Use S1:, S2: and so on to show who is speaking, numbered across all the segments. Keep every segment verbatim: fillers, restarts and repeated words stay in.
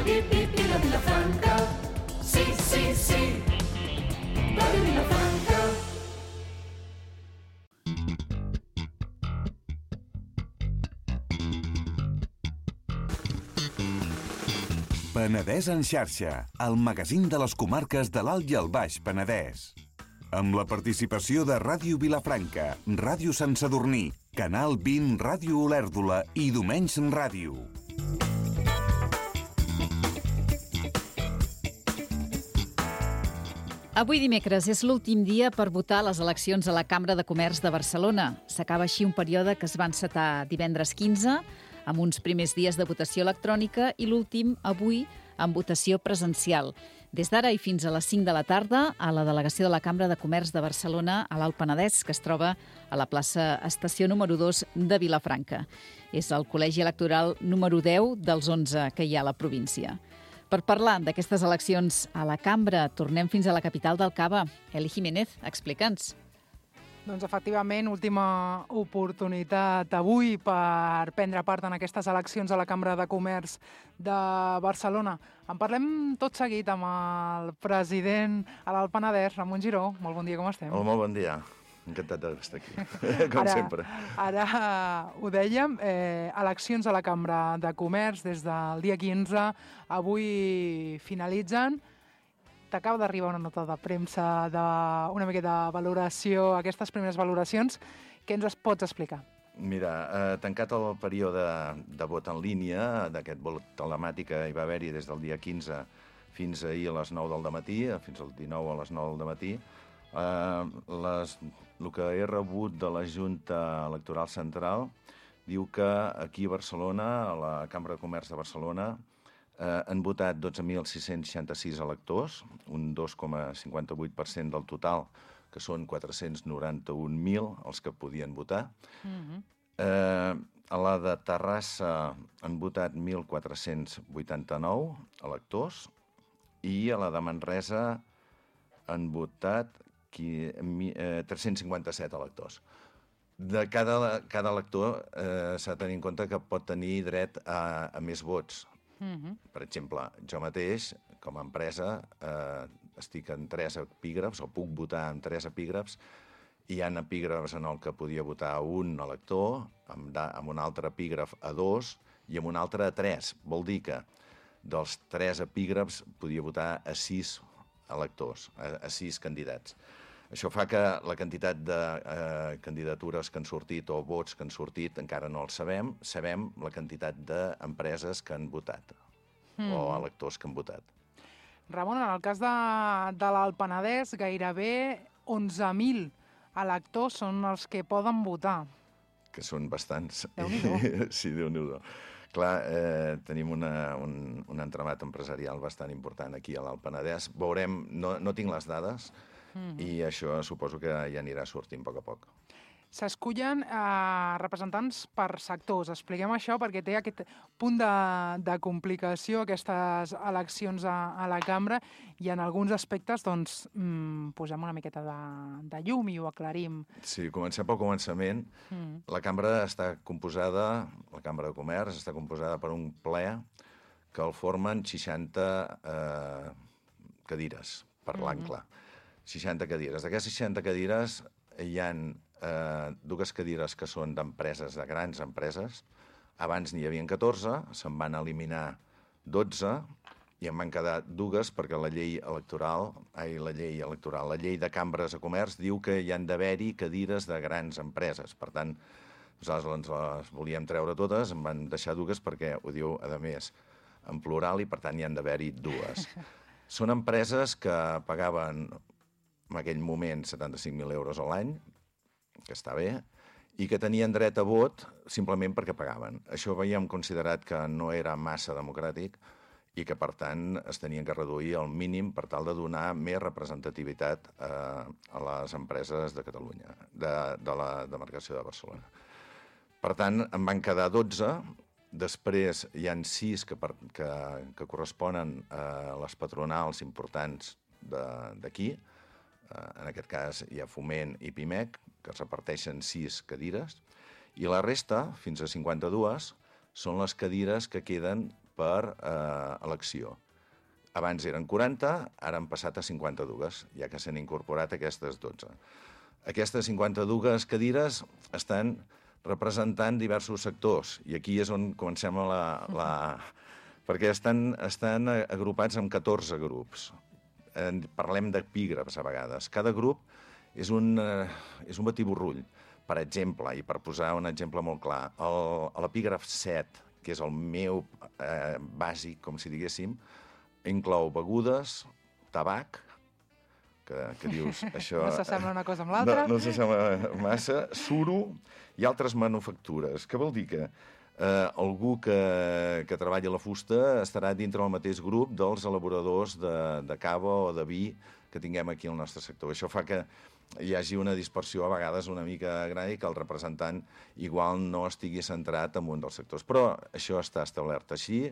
S1: Ràdio Vila Vilafranca. Sí, sí, sí. Ràdio Vilafranca.
S2: Penedès en xarxa, el magazín de les comarques de l'Alt i el Baix Penedès. Amb la participació de Ràdio Vilafranca, Ràdio Sant Sadurní, Canal vint, Ràdio Olèrdola i Domenys Ràdio.
S3: Avui dimecres és l'últim dia per votar a les eleccions a la Cambra de Comerç de Barcelona. S'acaba així un període que es va encetar divendres quinze, amb uns primers dies de votació electrònica i l'últim, avui, amb votació presencial. Des d'ara i fins a les cinc de la tarda, a la delegació de la Cambra de Comerç de Barcelona, a l'Alt Penedès, que es troba a la plaça Estació número dos de Vilafranca. És el col·legi electoral número deu dels onze que hi ha a la província. Per parlar d'aquestes eleccions a la Cambra, tornem fins a la capital del Cava. Eli Jiménez, explica'ns.
S4: Doncs efectivament, última oportunitat avui per prendre part en aquestes eleccions a la Cambra de Comerç de Barcelona. En parlem tot seguit amb el president a l'Alt Penedès, Ramon Giró. Molt bon dia, com estem?
S5: Hola, molt bon dia. Encantat d'estar aquí, com
S4: ara,
S5: sempre.
S4: Ara ho dèiem, eh, eleccions a la Cambra de Comerç des del dia quinze, avui finalitzen. T'acaba d'arribar una nota de premsa, de, una mica de valoració, aquestes primeres valoracions. Què ens es pots explicar?
S5: Mira, eh, tancat el període de vot en línia, d'aquest vot telemàtic que hi va haver-hi des del dia quinze fins ahir a les nou del dematí, fins al dinou a les nou del dematí, eh, les, el que he rebut de la Junta Electoral Central diu que aquí a Barcelona, a la Cambra de Comerç de Barcelona, Eh, han votat dotze mil sis-cents seixanta-sis electors, un dos coma cinquanta-vuit per cent del total, que són quatre-cents noranta-un mil els que podien votar. Mm-hmm. eh, a la de Terrassa han votat mil quatre-cents vuitanta-nou electors i a la de Manresa han votat qui, eh, tres-cents cinquanta-set electors. De cada, cada elector eh, s'ha de tenir en compte que pot tenir dret a, a més vots. Mm-hmm. Per exemple, jo mateix, com a empresa, eh, estic en tres epígrafs, o puc votar en tres epígrafs, i hi ha epígrafs en el que podia votar un elector, amb, da, amb un altre epígraf a dos, i amb un altre a tres. Vol dir que dels tres epígrafs podia votar a sis electors, a, a sis candidats. Això fa que la quantitat de eh, candidatures que han sortit o vots que han sortit encara no els sabem. Sabem la quantitat d'empreses que han votat mm. o electors que han votat.
S4: Ramon, en el cas de, de l'Alt Penedès, gairebé onze mil electors són els que poden votar.
S5: Que són bastants.
S4: Déu-n'hi-do.
S5: Sí, Déu-n'hi-do. Clar, eh, tenim una, un, un entramat empresarial bastant important aquí a l'Alt Penedès. Veurem, no, no tinc les dades, mm-hmm. i això suposo que ja anirà sortint a poc a poc.
S4: S'escullen eh, representants per sectors. Expliquem això perquè té aquest punt de, de complicació, aquestes eleccions a, a la cambra, i en alguns aspectes doncs, mm, posem una miqueta de, de llum i ho aclarim.
S5: Sí, comencem pel començament. Mm. La cambra està composada, la Cambra de Comerç està composada per un ple que el formen seixanta eh, cadires, parlant mm-hmm. clar. seixanta cadires. D'aquestes seixanta cadires hi ha eh, dues cadires que són d'empreses, de grans empreses. Abans n'hi havia catorze, se'n van eliminar dotze i en van quedar dues perquè la llei electoral, ai, la llei electoral, la llei de cambres de comerç diu que hi han d'haver-hi cadires de grans empreses. Per tant, nosaltres ens les volíem treure totes, en van deixar dues perquè ho diu, a més, en plural, i per tant hi han d'haver-hi dues. Són empreses que pagaven en aquell moment setanta-cinc mil euros a l'any, que està bé, i que tenien dret a vot simplement perquè pagaven. Això havíem considerat que no era massa democràtic i que, per tant, es tenien que reduir al mínim per tal de donar més representativitat eh, a les empreses de Catalunya, de, de la demarcació de Barcelona. Per tant, en van quedar dotze, després hi han sis que, per, que, que corresponen a les patronals importants d'aquí. En aquest cas hi ha Foment i Pimec, que es reparteixen sis cadires, i la resta, fins a cinquanta-dues, són les cadires que queden per eh, elecció. Abans eren quaranta, ara han passat a cinquanta-dues, ja que s'han incorporat aquestes dotze. Aquestes cinquanta-dues cadires estan representant diversos sectors, i aquí és on comencem a la... la... perquè estan, estan agrupats en catorze grups. En, parlem d'epígrafs a vegades. Cada grup és un, eh, és un batiborrull. Per exemple, i per posar un exemple molt clar, l'epígraf set, que és el meu eh, bàsic, com si diguéssim, inclou begudes, tabac, que, que dius... Això,
S4: no s'assembla una cosa amb l'altra.
S5: No, no s'assembla massa. Suro i altres manufactures. Què vol dir? Que eh, algú que, que treballa la fusta estarà dintre del mateix grup dels elaboradors de, de cava o de vi que tinguem aquí al nostre sector. Això fa que hi hagi una dispersió a vegades una mica gran i que el representant igual no estigui centrat en un dels sectors. Però això està establert així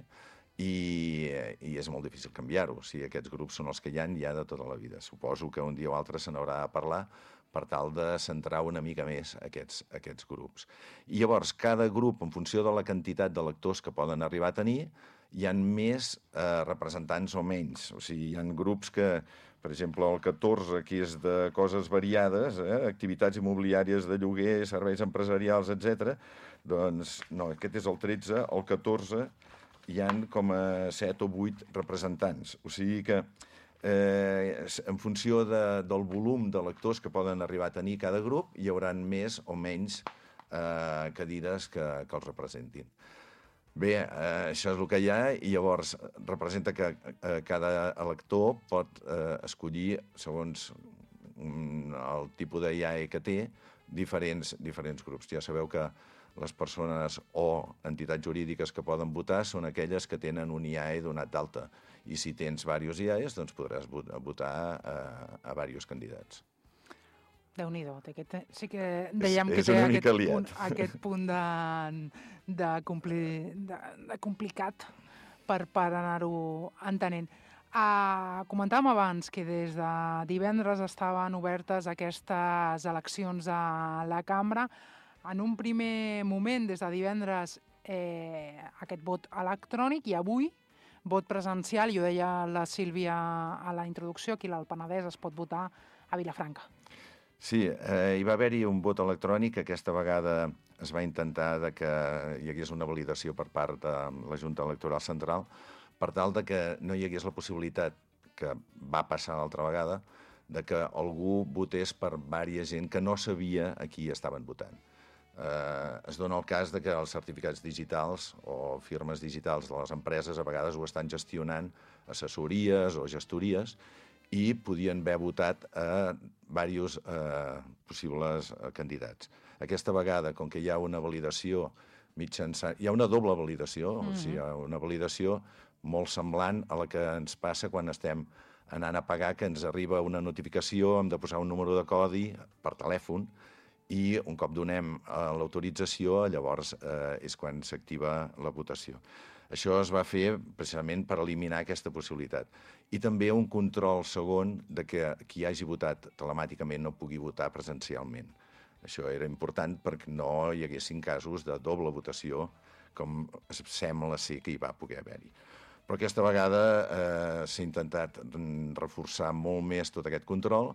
S5: i, i és molt difícil canviar-ho. O sigui, aquests grups són els que hi ha ja de tota la vida. Suposo que un dia o altre se n'haurà de parlar per tal de centrar una mica més aquests, aquests grups. I llavors, cada grup, en funció de la quantitat de lectors que poden arribar a tenir, hi ha més eh, representants o menys. O sigui, hi ha grups que, per exemple, el catorze, que és de coses variades, eh, activitats immobiliàries de lloguer, serveis empresarials, etcètera, doncs, no, aquest és el tretze, el catorze, hi ha com a set o vuit representants. O sigui que, eh, en funció de, del volum de lectors que poden arribar a tenir cada grup, hi haurà més o menys eh, cadires que, que els representin. Bé, eh, això és el que hi ha, i llavors representa que eh, cada elector pot eh, escollir, segons mm, el tipus de I A E que té, diferents, diferents grups. Ja sabeu que les persones o entitats jurídiques que poden votar són aquelles que tenen un I A E donat d'alta. I si tens diversos I A Es, doncs podràs votar a, a diversos candidats.
S4: Déu-n'hi-do, aquest, sí que dèiem
S5: és,
S4: que
S5: és
S4: té aquest
S5: liat.
S4: punt, aquest punt de, de, compli, de, de complicat per, per anar-ho entenent. Uh, comentàvem abans que des de divendres estaven obertes aquestes eleccions a la cambra. En un primer moment, des de divendres, eh, aquest vot electrònic, i avui vot presencial, i ho deia la Sílvia a la introducció, aquí al Penedès es pot votar a Vilafranca.
S5: Sí, eh, hi va haver-hi un vot electrònic. Aquesta vegada es va intentar de que hi hagués una validació per part de la Junta Electoral Central per tal de que no hi hagués la possibilitat, que va passar l'altra vegada, de que algú votés per diversa gent que no sabia a qui estaven votant. Eh, es dona el cas de que els certificats digitals o firmes digitals de les empreses a vegades ho estan gestionant assessories o gestories i podien haver votat a diversos eh, possibles eh, candidats. Aquesta vegada, com que hi ha una validació mitjançant... Hi ha una doble validació, mm-hmm. o sigui, hi ha una validació molt semblant a la que ens passa quan estem anant a pagar, que ens arriba una notificació, hem de posar un número de codi per telèfon, i un cop donem eh, l'autorització, llavors eh, és quan s'activa la votació. Això es va fer precisament per eliminar aquesta possibilitat. I també un control segon de que qui hagi votat telemàticament no pugui votar presencialment. Això era important perquè no hi haguessin casos de doble votació, com sembla ser que hi va poder haver-hi. Però aquesta vegada eh, s'ha intentat reforçar molt més tot aquest control.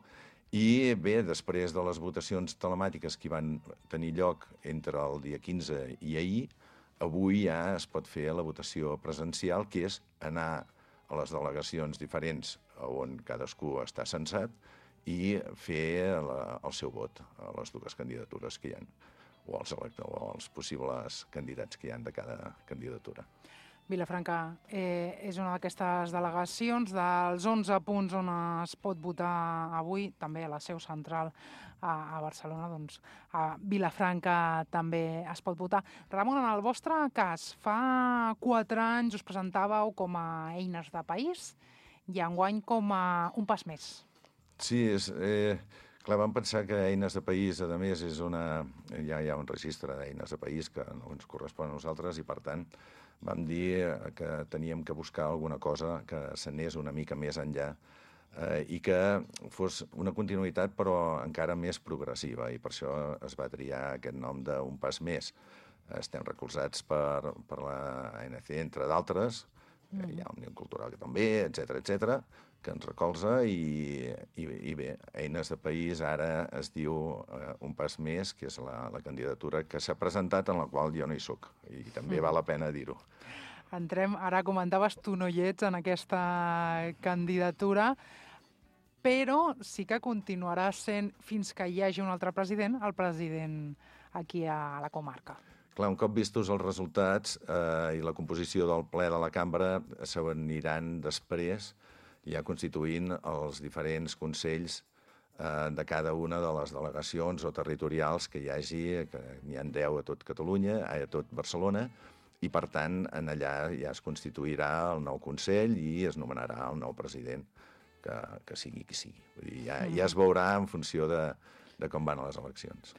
S5: I bé, després de les votacions telemàtiques que van tenir lloc entre el dia quinze i ahir, avui ja es pot fer la votació presencial, que és anar a les delegacions diferents on cadascú està censat i fer la, el seu vot a les dues candidatures que hi ha, o als, o als possibles candidats que hi ha de cada candidatura.
S4: Vilafranca eh, és una d'aquestes delegacions dels onze punts on es pot votar avui, també a la seu central a, a Barcelona, doncs a Vilafranca també es pot votar. Ramon, en el vostre cas, fa quatre anys us presentàveu com a Eines de País i enguany com a Un Pas Més.
S5: Sí, és, eh, clar, vam pensar que Eines de País, a més, és una, ja hi ha un registre d'Eines de País que no ens correspon a nosaltres i, per tant, vam dir que teníem que buscar alguna cosa que s'anés una mica més enllà eh, i que fos una continuïtat però encara més progressiva, i per això es va triar aquest nom d'Un Pas Més. estem recolzats per, per la A N C, entre d'altres. Mm. Hi ha Òmnium Cultural que també, etcètera, etcètera, que ens recolza i, i, i bé, Eines de País ara es diu uh, Un Pas Més, que és la, la candidatura que s'ha presentat en la qual jo no hi soc, i també mm. val la pena dir-ho.
S4: Entrem, ara comentaves, tu no hi ets en aquesta candidatura, però sí que continuarà sent, fins que hi hagi un altre president, el president aquí a la comarca.
S5: Clar, un cop vistos els resultats eh, i la composició del ple de la cambra, s'aniran després ja constituint els diferents consells eh, de cada una de les delegacions o territorials que hi hagi, que n'hi ha deu a tot Catalunya, a tot Barcelona, i per tant en allà ja es constituirà el nou consell i es nomenarà el nou president, que, que sigui qui sigui. Vull dir, ja, ja es veurà en funció de, de com van les eleccions.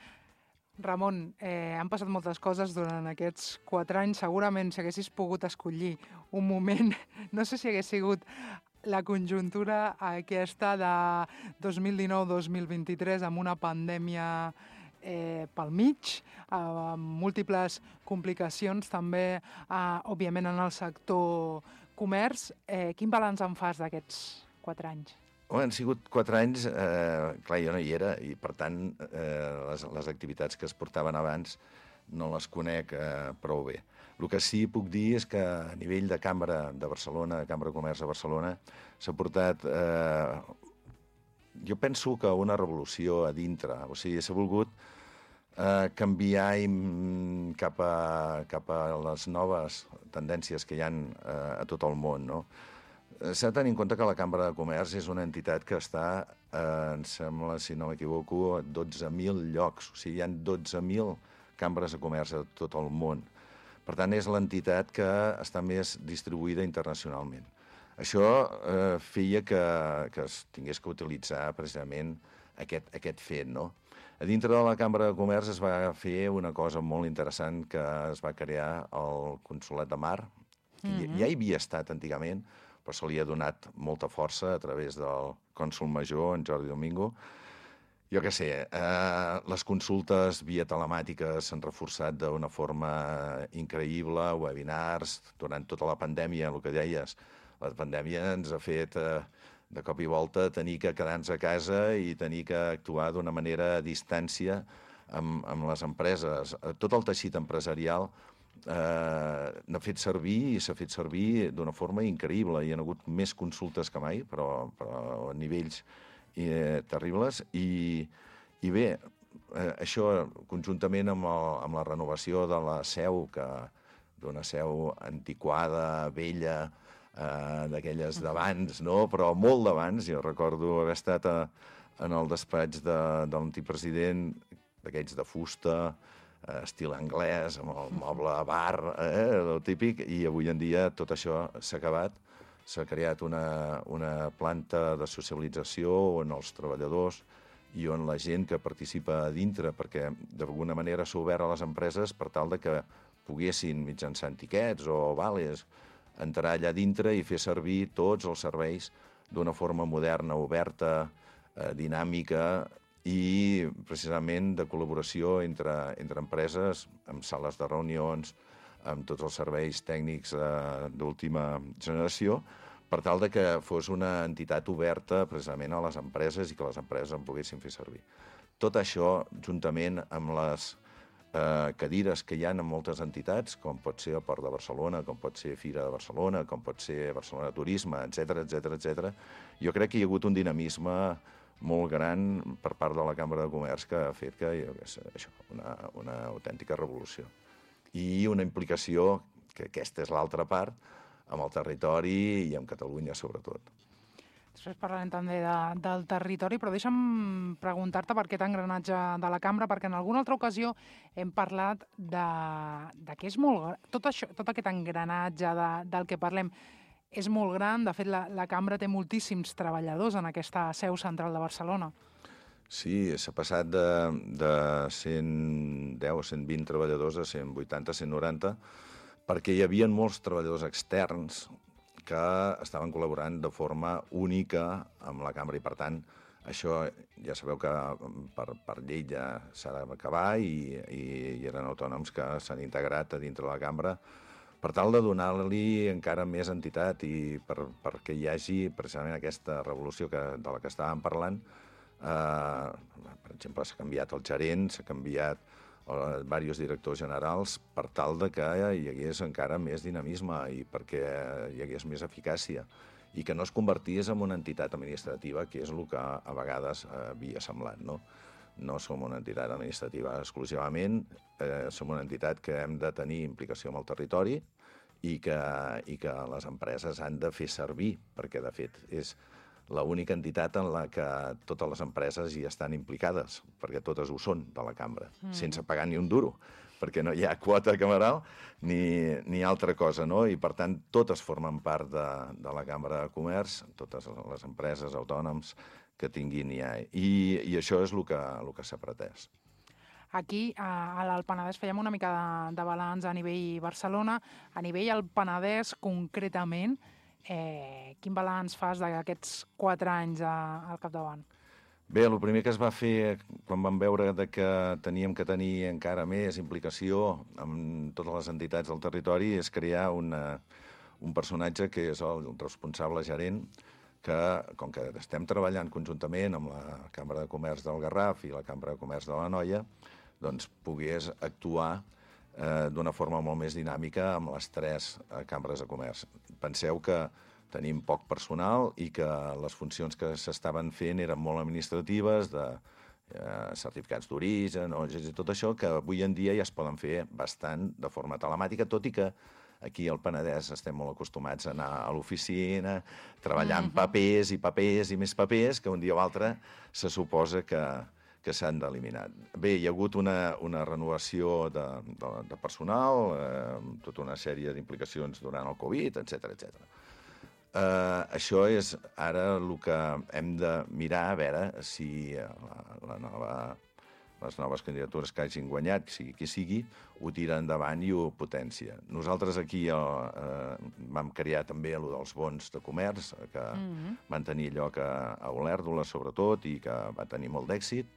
S4: Ramon, eh, han passat moltes coses durant aquests quatre anys. Segurament, si haguessis pogut escollir un moment, no sé si hagués sigut la conjuntura aquesta de dos mil dinou dos mil vint-i-tres amb una pandèmia eh, pel mig, eh, amb múltiples complicacions també, eh, òbviament, en el sector comerç. Eh, quin balanç en fas d'aquests quatre anys?
S5: Oh, han sigut quatre anys, eh, clar, jo no hi era, i per tant eh, les, les activitats que es portaven abans no les conec eh, prou bé. El que sí puc dir és que a nivell de Cambra de Barcelona, de Cambra de Comerç de Barcelona, s'ha portat, eh, jo penso que una revolució a dintre, o sigui, s'ha volgut eh, canviar i, cap, a, cap a les noves tendències que hi ha eh, a tot el món, no? S'ha de tenir en compte que la Cambra de Comerç és una entitat que està, eh, em sembla, si no m'equivoco, a dotze mil llocs. O sigui, hi ha dotze mil cambres de comerç a tot el món. Per tant, és l'entitat que està més distribuïda internacionalment. Això eh, feia que, que es tingués que utilitzar precisament aquest, aquest fet, no? A dintre de la Cambra de Comerç es va fer una cosa molt interessant, que es va crear el Consolat de Mar, que mm-hmm. ja hi havia estat antigament, però se li ha donat molta força a través del cònsol major, en Jordi Domingo. Jo què sé, eh, les consultes via telemàtiques s'han reforçat d'una forma increïble, webinars, durant tota la pandèmia, el que deies, la pandèmia ens ha fet eh, de cop i volta tenir que quedar-nos a casa i tenir que actuar d'una manera a distància amb, amb les empreses. Tot el teixit empresarial Uh, n'ha fet servir i s'ha fet servir d'una forma increïble. Hi ha hagut més consultes que mai, però, però a nivells eh, terribles. I, i bé, eh, això conjuntament amb, el, amb la renovació de la seu, que d'una seu antiquada, vella, eh, d'aquelles d'abans, no? Però molt d'abans. Jo recordo haver estat a, en el despatx de, de l'antic president, d'aquells de fusta, estil anglès, amb el moble bar, eh, el típic, i avui en dia tot això s'ha acabat. S'ha creat una, una planta de socialització on els treballadors i on la gent que participa a dintre, perquè d'alguna manera s'ha obert a les empreses per tal de que poguessin, mitjançant tiquets o vales, entrar allà dintre i fer servir tots els serveis d'una forma moderna, oberta, eh, dinàmica, i precisament de col·laboració entre, entre empreses, amb sales de reunions, amb tots els serveis tècnics eh, d'última generació, per tal de que fos una entitat oberta precisament a les empreses i que les empreses en poguessin fer servir. Tot això, juntament amb les eh, cadires que hi ha en moltes entitats, com pot ser el Port de Barcelona, com pot ser Fira de Barcelona, com pot ser Barcelona Turisme, etcètera, etcètera, etcètera, jo crec que hi ha hagut un dinamisme molt gran per part de la Cambra de Comerç que ha fet que, és això, una, una autèntica revolució. I una implicació, que aquesta és l'altra part, amb el territori i amb Catalunya, sobretot.
S4: Després parlarem també de, del territori, però deixa'm preguntar-te per aquest engranatge de la cambra, perquè en alguna altra ocasió hem parlat de, de que és molt... Tot, això, tot aquest engranatge de, del que parlem és molt gran. De fet, la, la cambra té moltíssims treballadors en aquesta seu central de Barcelona.
S5: Sí, s'ha passat de, de cent deu a cent vint treballadors a cent vuitanta, cent noranta, perquè hi havia molts treballadors externs que estaven col·laborant de forma única amb la cambra i, per tant, Això ja sabeu que per, per llei ja s'ha d'acabar i, i, i eren autònoms que s'han integrat a dintre de la cambra per tal de donar-li encara més entitat i per, perquè hi hagi precisament aquesta revolució que, de la que estàvem parlant. Eh, per exemple, s'ha canviat el gerent, s'ha canviat eh, diversos directors generals per tal de que hi hagués encara més dinamisme i perquè hi hagués més eficàcia i que no es convertís en una entitat administrativa, que és el que a vegades eh, havia semblat, no? No som una entitat administrativa exclusivament, eh, som una entitat que hem de tenir implicació amb el territori i que, i que les empreses han de fer servir, perquè, de fet, és l'única entitat en la que totes les empreses hi estan implicades, perquè totes ho són de la cambra, mm. sense pagar ni un duro, perquè no hi ha quota cameral ni, ni altra cosa, no? I, per tant, totes formen part de, de la Cambra de Comerç, totes les empreses, autònoms que tinguin I A E. I, i això és el que, el que s'ha pretès.
S4: Aquí, a l'Alt Penedès, fèiem una mica de, de balanç a nivell Barcelona. A nivell Alt Penedès, concretament, eh, quin balanç fas d'aquests quatre anys a, al capdavant?
S5: Bé, el primer que es va fer quan vam veure de que teníem que tenir encara més implicació amb totes les entitats del territori és crear una, un personatge que és el responsable gerent, que, com que estem treballant conjuntament amb la Cambra de Comerç del Garraf i la Cambra de Comerç de l'Anoia, doncs pogués actuar eh, d'una forma molt més dinàmica amb les tres eh, cambres de comerç. Penseu que tenim poc personal i que les funcions que s'estaven fent eren molt administratives, de eh, certificats d'origen, o tot això, que avui en dia ja es poden fer bastant de forma telemàtica, tot i que aquí al Penedès estem molt acostumats a anar a l'oficina, treballar amb papers i papers i més papers, que un dia o altre se suposa que, que s'han d'eliminar. Bé, hi ha hagut una, una renovació de, de, de personal, eh, tota una sèrie d'implicacions durant el Covid, etcètera, etcètera. Eh, això és ara el que hem de mirar, a veure si la, la nova... les noves candidatures que hagin guanyat, sigui qui sigui, ho tira endavant i ho potencia. Nosaltres aquí eh, vam crear també el dels bons de comerç, que mm-hmm. van tenir lloc a, a Olèrdola, sobretot, i que va tenir molt d'èxit.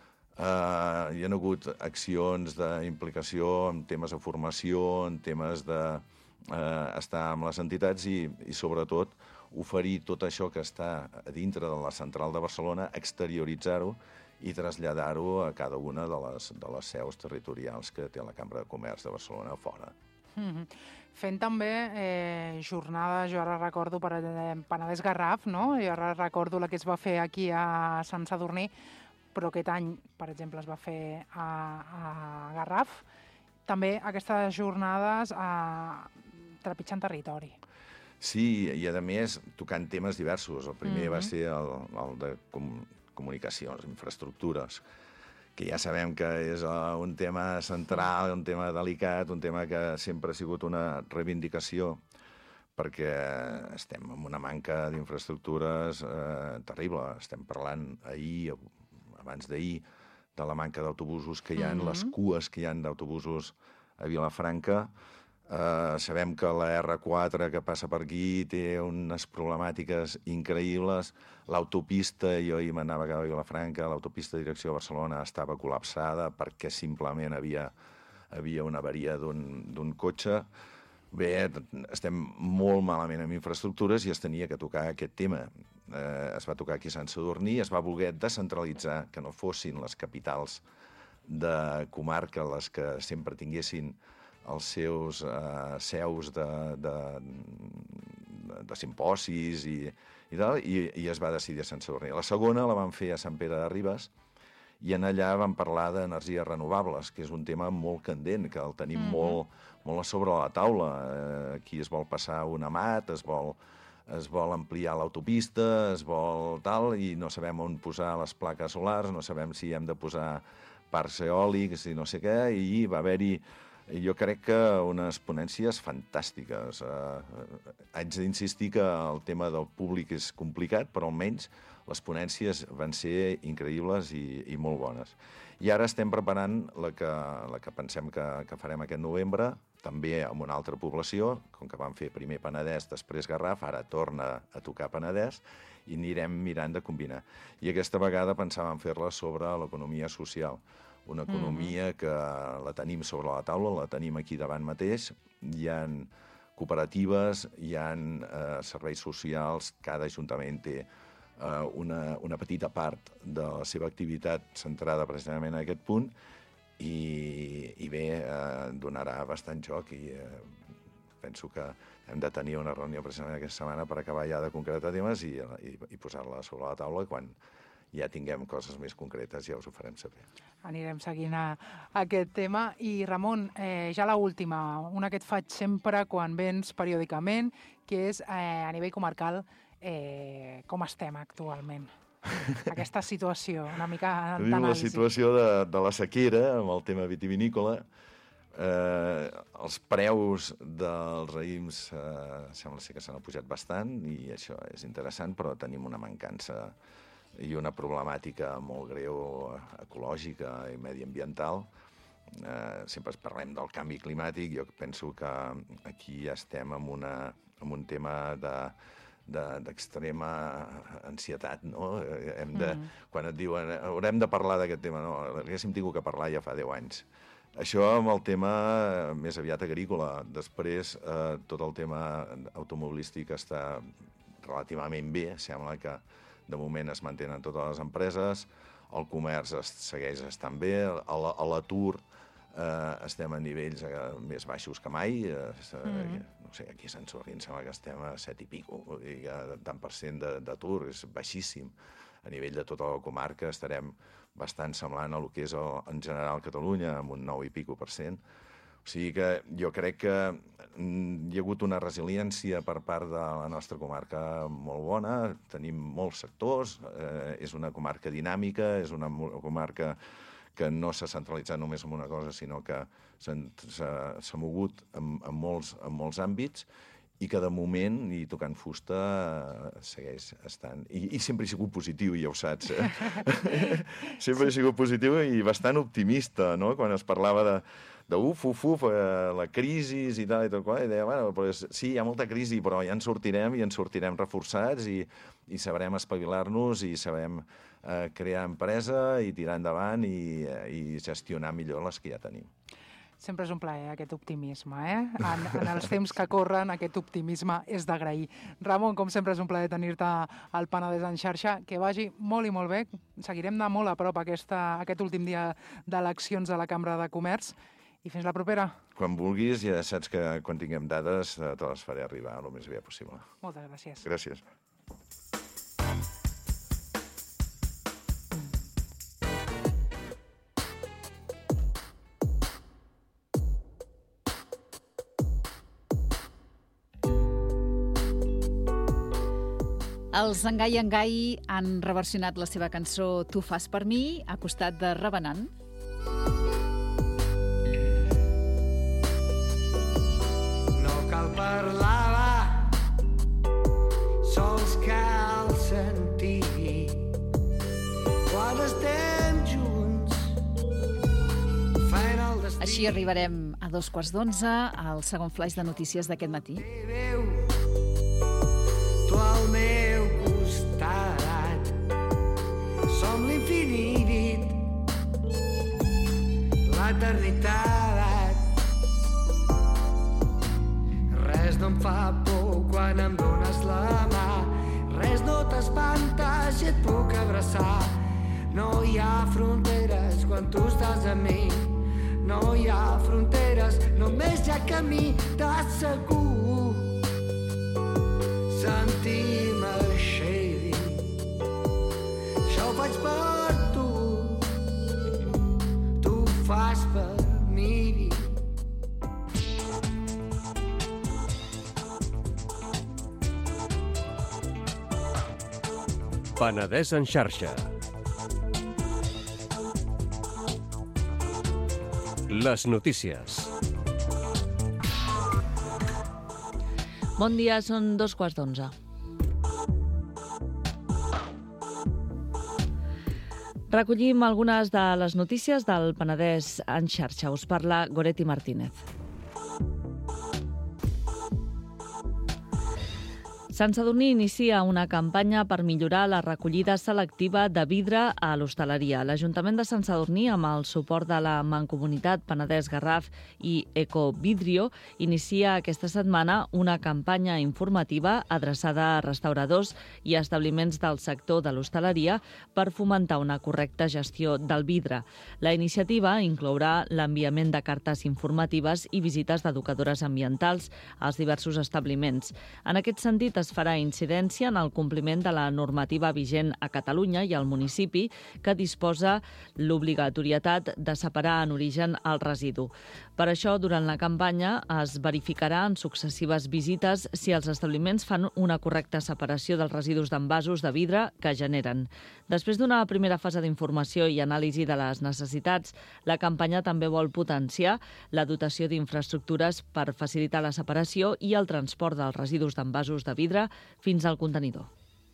S5: Eh, hi ha hagut accions d'implicació en temes de formació, en temes d'estar eh, amb les entitats i, i, sobretot, oferir tot això que està a dintre de la central de Barcelona, exterioritzar-ho i traslladar-ho a cada una de les, de les seus territorials que té la Cambra de Comerç de Barcelona a fora.
S4: Mm-hmm. Fent també eh, jornades, jo ara recordo per Penedès Garraf, no? Jo ara recordo la que es va fer aquí a Sant Sadurní, però aquest any, per exemple, es va fer a, a Garraf. També aquestes jornades a, trepitjant territori.
S5: Sí, i a més tocant temes diversos. El primer mm-hmm. va ser el, el de com, comunicacions, infraestructures, que ja sabem que és uh, un tema central, un tema delicat, un tema que sempre ha sigut una reivindicació, perquè estem amb una manca d'infraestructures eh, terrible. Estem parlant ahir, abans d'ahir, de la manca d'autobusos que hi ha, mm-hmm. les cues que hi ha d'autobusos a Vilafranca. Uh, sabem que la erre quatre que passa per aquí té unes problemàtiques increïbles. L'autopista, jo ahir m'anava a Vilafranca, l'autopista de direcció a Barcelona estava col·lapsada perquè simplement havia, havia una avaria d'un cotxe. Bé, estem molt malament amb infraestructures i es tenia que tocar aquest tema. Eh, es va tocar aquí a Sant Sadurní, es va voler descentralitzar, que no fossin les capitals de comarca les que sempre tinguessin els seus eh, seus de, de, de, de simposis i, i tal, i, i es va decidir a Sant Sadurní. La segona la vam fer a Sant Pere de Ribes, i en allà vam parlar d'energies renovables, que és un tema molt candent, que el tenim mm-hmm. molt, molt a sobre la taula. Eh, aquí es vol passar un amat, es vol, es vol ampliar l'autopista, es vol tal, i no sabem on posar les plaques solars, no sabem si hem de posar parcs eòlics i no sé què, i va haver-hi Jo crec que unes ponències fantàstiques. Eh, haig d'insistir que el tema del públic és complicat, però almenys les ponències van ser increïbles i, i molt bones. I ara estem preparant la que, la que pensem que, que farem aquest novembre, també amb una altra població, com que vam fer primer Penedès, després Garraf, ara torna a tocar Penedès, i anirem mirant de combinar. I aquesta vegada pensàvem fer-la sobre l'economia social, una economia mm-hmm. que la tenim sobre la taula, la tenim aquí davant mateix, hi ha cooperatives, hi ha eh, serveis socials, cada ajuntament té eh, una, una petita part de la seva activitat centrada precisament en aquest punt, i, i bé, eh, donarà bastant joc i eh, penso que hem de tenir una reunió precisament aquesta setmana per acabar ja de concretar temes i, i, i posar-la sobre la taula. Quan ja tinguem coses més concretes ja us ho farem saber.
S4: Anirem seguint a, a aquest tema. I Ramon, eh, ja l'última, una que et faig sempre quan vens periòdicament, que és eh, a nivell comarcal, eh, com estem actualment? Aquesta situació, una mica d'anàlisi.
S5: La situació de, de la sequera, amb el tema vitivinícola, eh, els preus dels raïms eh, sembla ser que s'han pujat bastant, i això és interessant, però tenim una mancança i una problemàtica molt greu ecològica i mediambiental. Eh, sempre parlem del canvi climàtic, jo penso que aquí ja estem en, una, en un tema de d'extrema ansietat, no? Hem de, mm. Quan et diuen haurem de parlar d'aquest tema, no, haguéssim tingut que parlar ja fa deu anys. Això amb el tema més aviat agrícola. Després, eh, tot el tema automobilístic està relativament bé, sembla que de moment es mantenen totes les empreses, el comerç es segueix estant bé, a l'atur eh, estem a nivells eh, més baixos que mai, eh, mm. no sé, aquí a Sant Sorri em sembla que estem a set i pico, vull dir que tant per cent d'atur és baixíssim. A nivell de tota la comarca estarem bastant semblant a el que és el, en general Catalunya, amb un nou i pico per cent. O sigui que jo crec que hi ha hagut una resiliència per part de la nostra comarca molt bona, tenim molts sectors, eh, és una comarca dinàmica, és una comarca que no s'ha centralitzat només en una cosa, sinó que s'ha mogut en, en, molts, en molts àmbits, i que de moment, i tocant fusta, segueix estant. I, i sempre he sigut positiu, ja ho saps. Eh? Sempre he sigut positiu i bastant optimista, no? Quan es parlava de, de uf, uf, uf, eh, la crisi i tal, i tot qual, i deia, bueno, pues, sí, hi ha molta crisi, però ja en sortirem, i en sortirem reforçats, i, i sabrem espavilar-nos, i sabrem eh, crear empresa, i tirar endavant, i, i gestionar millor les que ja tenim.
S4: Sempre és un plaer, aquest optimisme, eh? En, en els temps que corren, aquest optimisme és d'agrair. Ramon, com sempre, és un plaer tenir-te al Penedès en xarxa. Que vagi molt i molt bé. Seguirem de molt a prop aquesta, aquest últim dia d'eleccions a la Cambra de Comerç. I fins la propera.
S5: Quan vulguis, ja saps que quan tinguem dades te les faré arribar el més aviat possible.
S4: Moltes gràcies.
S5: Gràcies.
S3: Els Engai Engai han reversionat la seva cançó Tu fas per mi, a costat de Revenant.
S1: No cal parlar, sols cal sentir. Quan estem junts, fent el destí.
S3: Així arribarem a dos quarts d'onze, al segon flaix de notícies d'aquest matí.
S1: Tu al meu costat, som l'infinit, l'eternitat. Res no em fa por quan em dones la mà, res no t'espanta si et puc abraçar. No hi ha fronteres quan tu estàs amb mi, no hi ha fronteres, només hi ha camí, t'asseguro. Sentim així, això ho faig per tu, tu ho fas per mi.
S6: Penedès en xarxa. Les notícies. Bon dia, són dos quarts d'onze. Recollim algunes de les notícies del Penedès en xarxa. Us parla Goretti Martínez. Sant Sadurní inicia una campanya per millorar la recollida selectiva de vidre a l'hostaleria. L'Ajuntament de Sant Sadurní, amb el suport de la Mancomunitat Penedès Garraf i Ecovidrio, inicia aquesta setmana una campanya informativa adreçada a restauradors i establiments del sector de l'hostaleria per fomentar una correcta gestió del vidre. La iniciativa inclourà l'enviament de cartes informatives i visites d'educadores ambientals als diversos establiments. En aquest sentit, es farà incidència en el compliment de la normativa vigent a Catalunya i al municipi, que disposa l'obligatorietat de separar en origen el residu. Per això, durant la campanya, es verificarà en successives visites si els establiments fan una correcta separació dels residus d'envasos de vidre que generen. Després d'una primera fase d'informació i anàlisi de les necessitats, la campanya també vol potenciar la dotació d'infraestructures per facilitar la separació i el transport dels residus d'envasos de vidre fins al contenidor.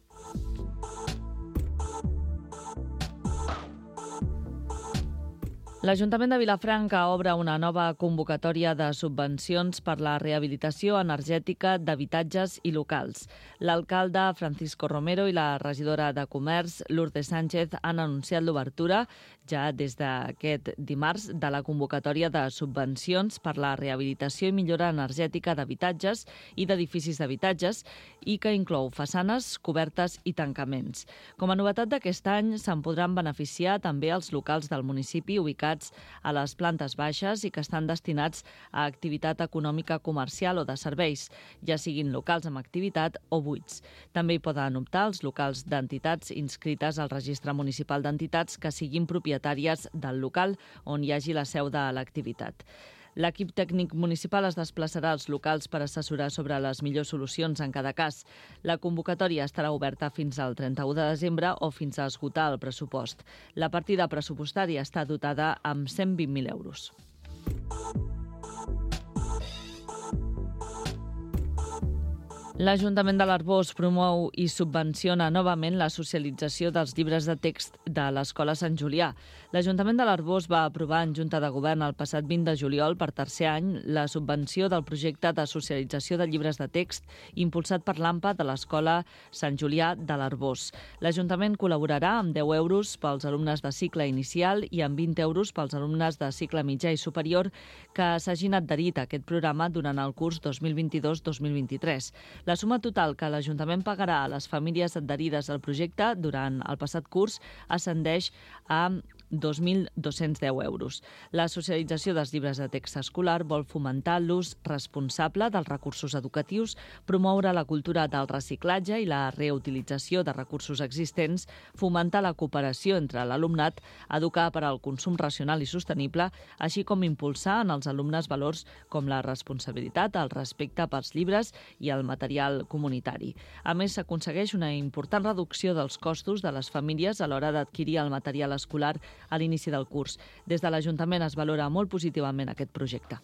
S6: L'Ajuntament de Vilafranca obre una nova convocatòria de subvencions per la rehabilitació energètica d'habitatges i locals. L'alcalde Francisco Romero i la regidora de Comerç, Lourdes Sánchez, han anunciat l'obertura ja des d'aquest dimarts de la convocatòria de subvencions per la rehabilitació i millora energètica d'habitatges i d'edificis d'habitatges i que inclou façanes, cobertes i tancaments. Com a novetat d'aquest any, se'n podran beneficiar també els locals del municipi ubicats a les plantes baixes i que estan destinats a activitat econòmica comercial o de serveis, ja siguin locals amb activitat o buits. També hi poden optar els locals d'entitats inscrites al Registre Municipal d'Entitats que siguin propietàries del local on hi hagi la seu de l'activitat. L'equip tècnic municipal es desplaçarà als locals per assessorar sobre les millors solucions en cada cas. La convocatòria estarà oberta fins al trenta-u de desembre o fins a esgotar el pressupost. La partida pressupostària està dotada amb cent vint mil euros. L'Ajuntament de l'Arboç promou i subvenciona novament la socialització dels llibres de text de l'Escola Sant Julià. L'Ajuntament de l'Arboç va aprovar en Junta de Govern el passat vint de juliol per tercer any la subvenció del projecte de socialització de llibres de text impulsat per l'A M P A de l'Escola Sant Julià de l'Arboç. L'Ajuntament col·laborarà amb deu euros pels alumnes de cicle inicial i amb vint euros pels alumnes de cicle mitjà i superior que s'hagin adherit a aquest programa durant el curs dos mil vint-i-dos dos mil vint-i-tres. La suma total que l'Ajuntament pagarà a les famílies adherides al projecte durant el passat curs ascendeix a dos mil dos-cents deu euros. La socialització dels llibres de text escolar vol fomentar l'ús responsable dels recursos educatius, promoure la cultura del reciclatge i la reutilització de recursos existents, fomentar la cooperació entre l'alumnat, educar per al consum racional i sostenible, així com impulsar en els alumnes valors com la responsabilitat, el respecte pels llibres i el material comunitari. A més, s'aconsegueix una important reducció dels costos de les famílies a l'hora d'adquirir el material escolar a l'inici del curs. Des de l'Ajuntament es valora molt positivament aquest projecte.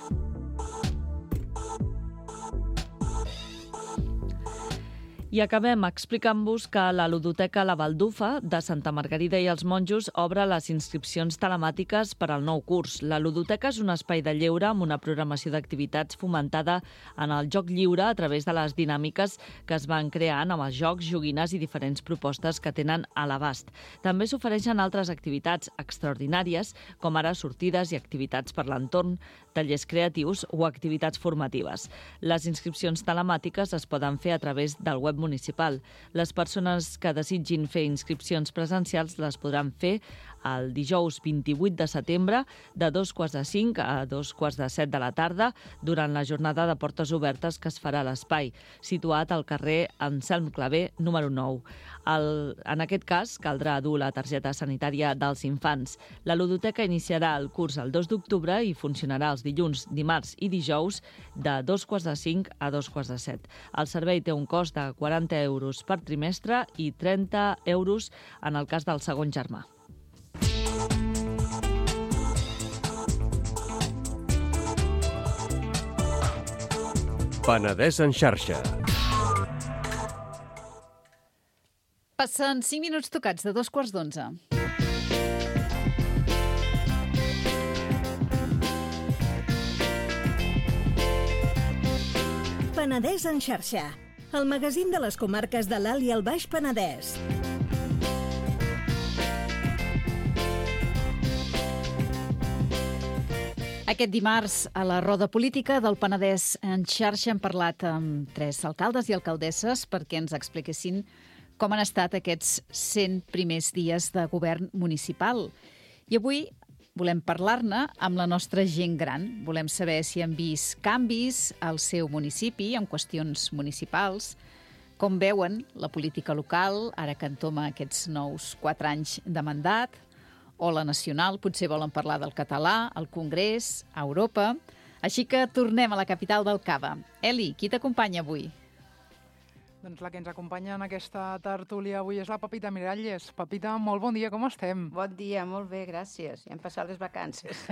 S6: I acabem explicant-vos que la ludoteca La Baldufa de Santa Margarida i els Monjos obre les inscripcions telemàtiques per al nou curs. La ludoteca és un espai de lleure amb una programació d'activitats fomentada en el joc lliure a través de les dinàmiques que es van creant amb els jocs, joguines i diferents propostes que tenen a l'abast. També s'ofereixen altres activitats extraordinàries, com ara sortides i activitats per l'entorn, tallers creatius o activitats formatives. Les inscripcions telemàtiques es poden fer a través del web municipal. Les persones que desitgin fer inscripcions presencials les podran fer el dijous vint-i-vuit de setembre de dos quarts de cinc a dos quarts de set de la tarda durant la jornada de portes obertes que es farà a l'espai, situat al carrer Anselm Clavé, número nou. El, en aquest cas, caldrà dur la targeta sanitària dels infants. La ludoteca iniciarà el curs el dos d'octubre i funcionarà els dilluns, dimarts i dijous de dos quarts de cinc a dos quarts de set. El servei té un cost de quaranta euros per trimestre i trenta euros en el cas del segon germà.
S7: Penedès en xarxa.
S3: Passen cinc minuts tocats de dos quarts d'onze.
S8: Penedès en xarxa, el magazín de les comarques de l'Alt i el Baix Penedès.
S3: Aquest dimarts, a la roda política del Penedès en xarxa, hem parlat amb tres alcaldes i alcaldesses perquè ens expliquessin com han estat aquests cent primers dies de govern municipal. I avui volem parlar-ne amb la nostra gent gran. Volem saber si han vist canvis al seu municipi en qüestions municipals, com veuen la política local, ara que entoma aquests nous quatre anys de mandat, o la nacional, potser volen parlar del català, al Congrés, a Europa. Així que tornem a la capital del Cava. Eli, qui t'acompanya avui?
S4: Doncs la que ens acompanya en aquesta tertúlia avui és la Pepita Miralles. Pepita, molt bon dia, com estem?
S9: Bon dia, molt bé, gràcies. Ja hem passat les vacances.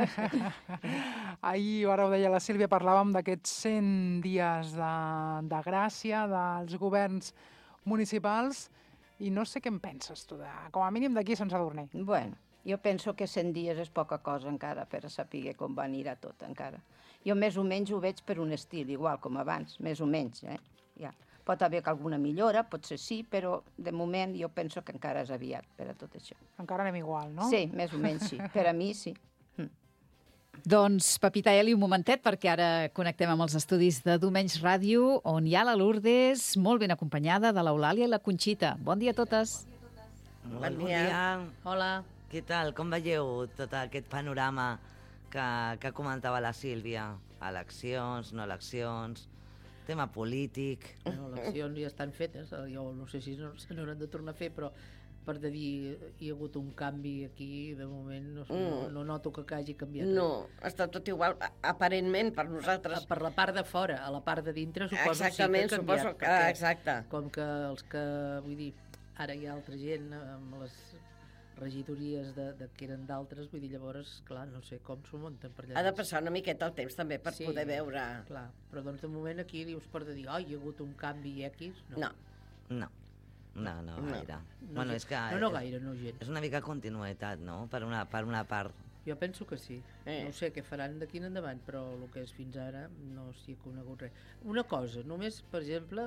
S4: Ahir, ara ho deia la Sílvia, parlàvem d'aquests cent dies de, de gràcia dels governs municipals i no sé què en penses tu, de, com a mínim d'aquí sense adornar.
S9: Bueno, jo penso que cent dies és poca cosa encara per a saber com va anirà tot encara. Jo més o menys ho veig per un estil, igual com abans, més o menys, eh? Ja. Pot haver alguna millora, potser sí, però de moment jo penso que encara és aviat per a tot això.
S4: Encara anem igual, no?
S9: Sí, més o menys sí. Per a mi sí. Mm.
S3: Doncs, Pepita, Eli, un momentet, perquè ara connectem amb els estudis de Domenys Ràdio, on hi ha la Lourdes, molt ben acompanyada de l'Eulàlia i la Conxita. Bon dia a totes.
S10: Bon, bon dia. dia.
S11: Hola.
S10: Què tal? Com veieu tot aquest panorama que, que comentava la Sílvia? Eleccions, no eleccions, tema polític...
S11: Bueno, eleccions ja estan fetes, jo no sé si no, se n'hauran de tornar a fer, però per de dir hi ha hagut un canvi aquí, de moment no, mm. no, no noto que hagi canviat.
S12: No, està tot igual, aparentment, per nosaltres.
S11: Per la part de fora, a la part de dintre suposo
S12: exactament,
S11: sí que ha canviat.
S12: Suposo que, perquè, exacte.
S11: Com que els que, vull dir, ara hi ha altra gent amb les regidories de, de, que eren d'altres, vull dir, llavors, clar, no sé com s'ho munten per allà.
S12: Ha de passar una miqueta el temps també per
S11: sí,
S12: poder veure...
S11: Clar, però doncs de moment aquí dius per de dir, oh, hi ha hagut un canvi X, no.
S10: No, no, no, no gaire.
S11: No,
S10: bueno, és que
S11: no, no gaire, no gens.
S10: És una mica continuïtat, no?, per una, per una part.
S11: Jo penso que sí. Eh. No sé què faran d'aquí en endavant, però el que és fins ara no s'hi ha conegut res. Una cosa, només, per exemple,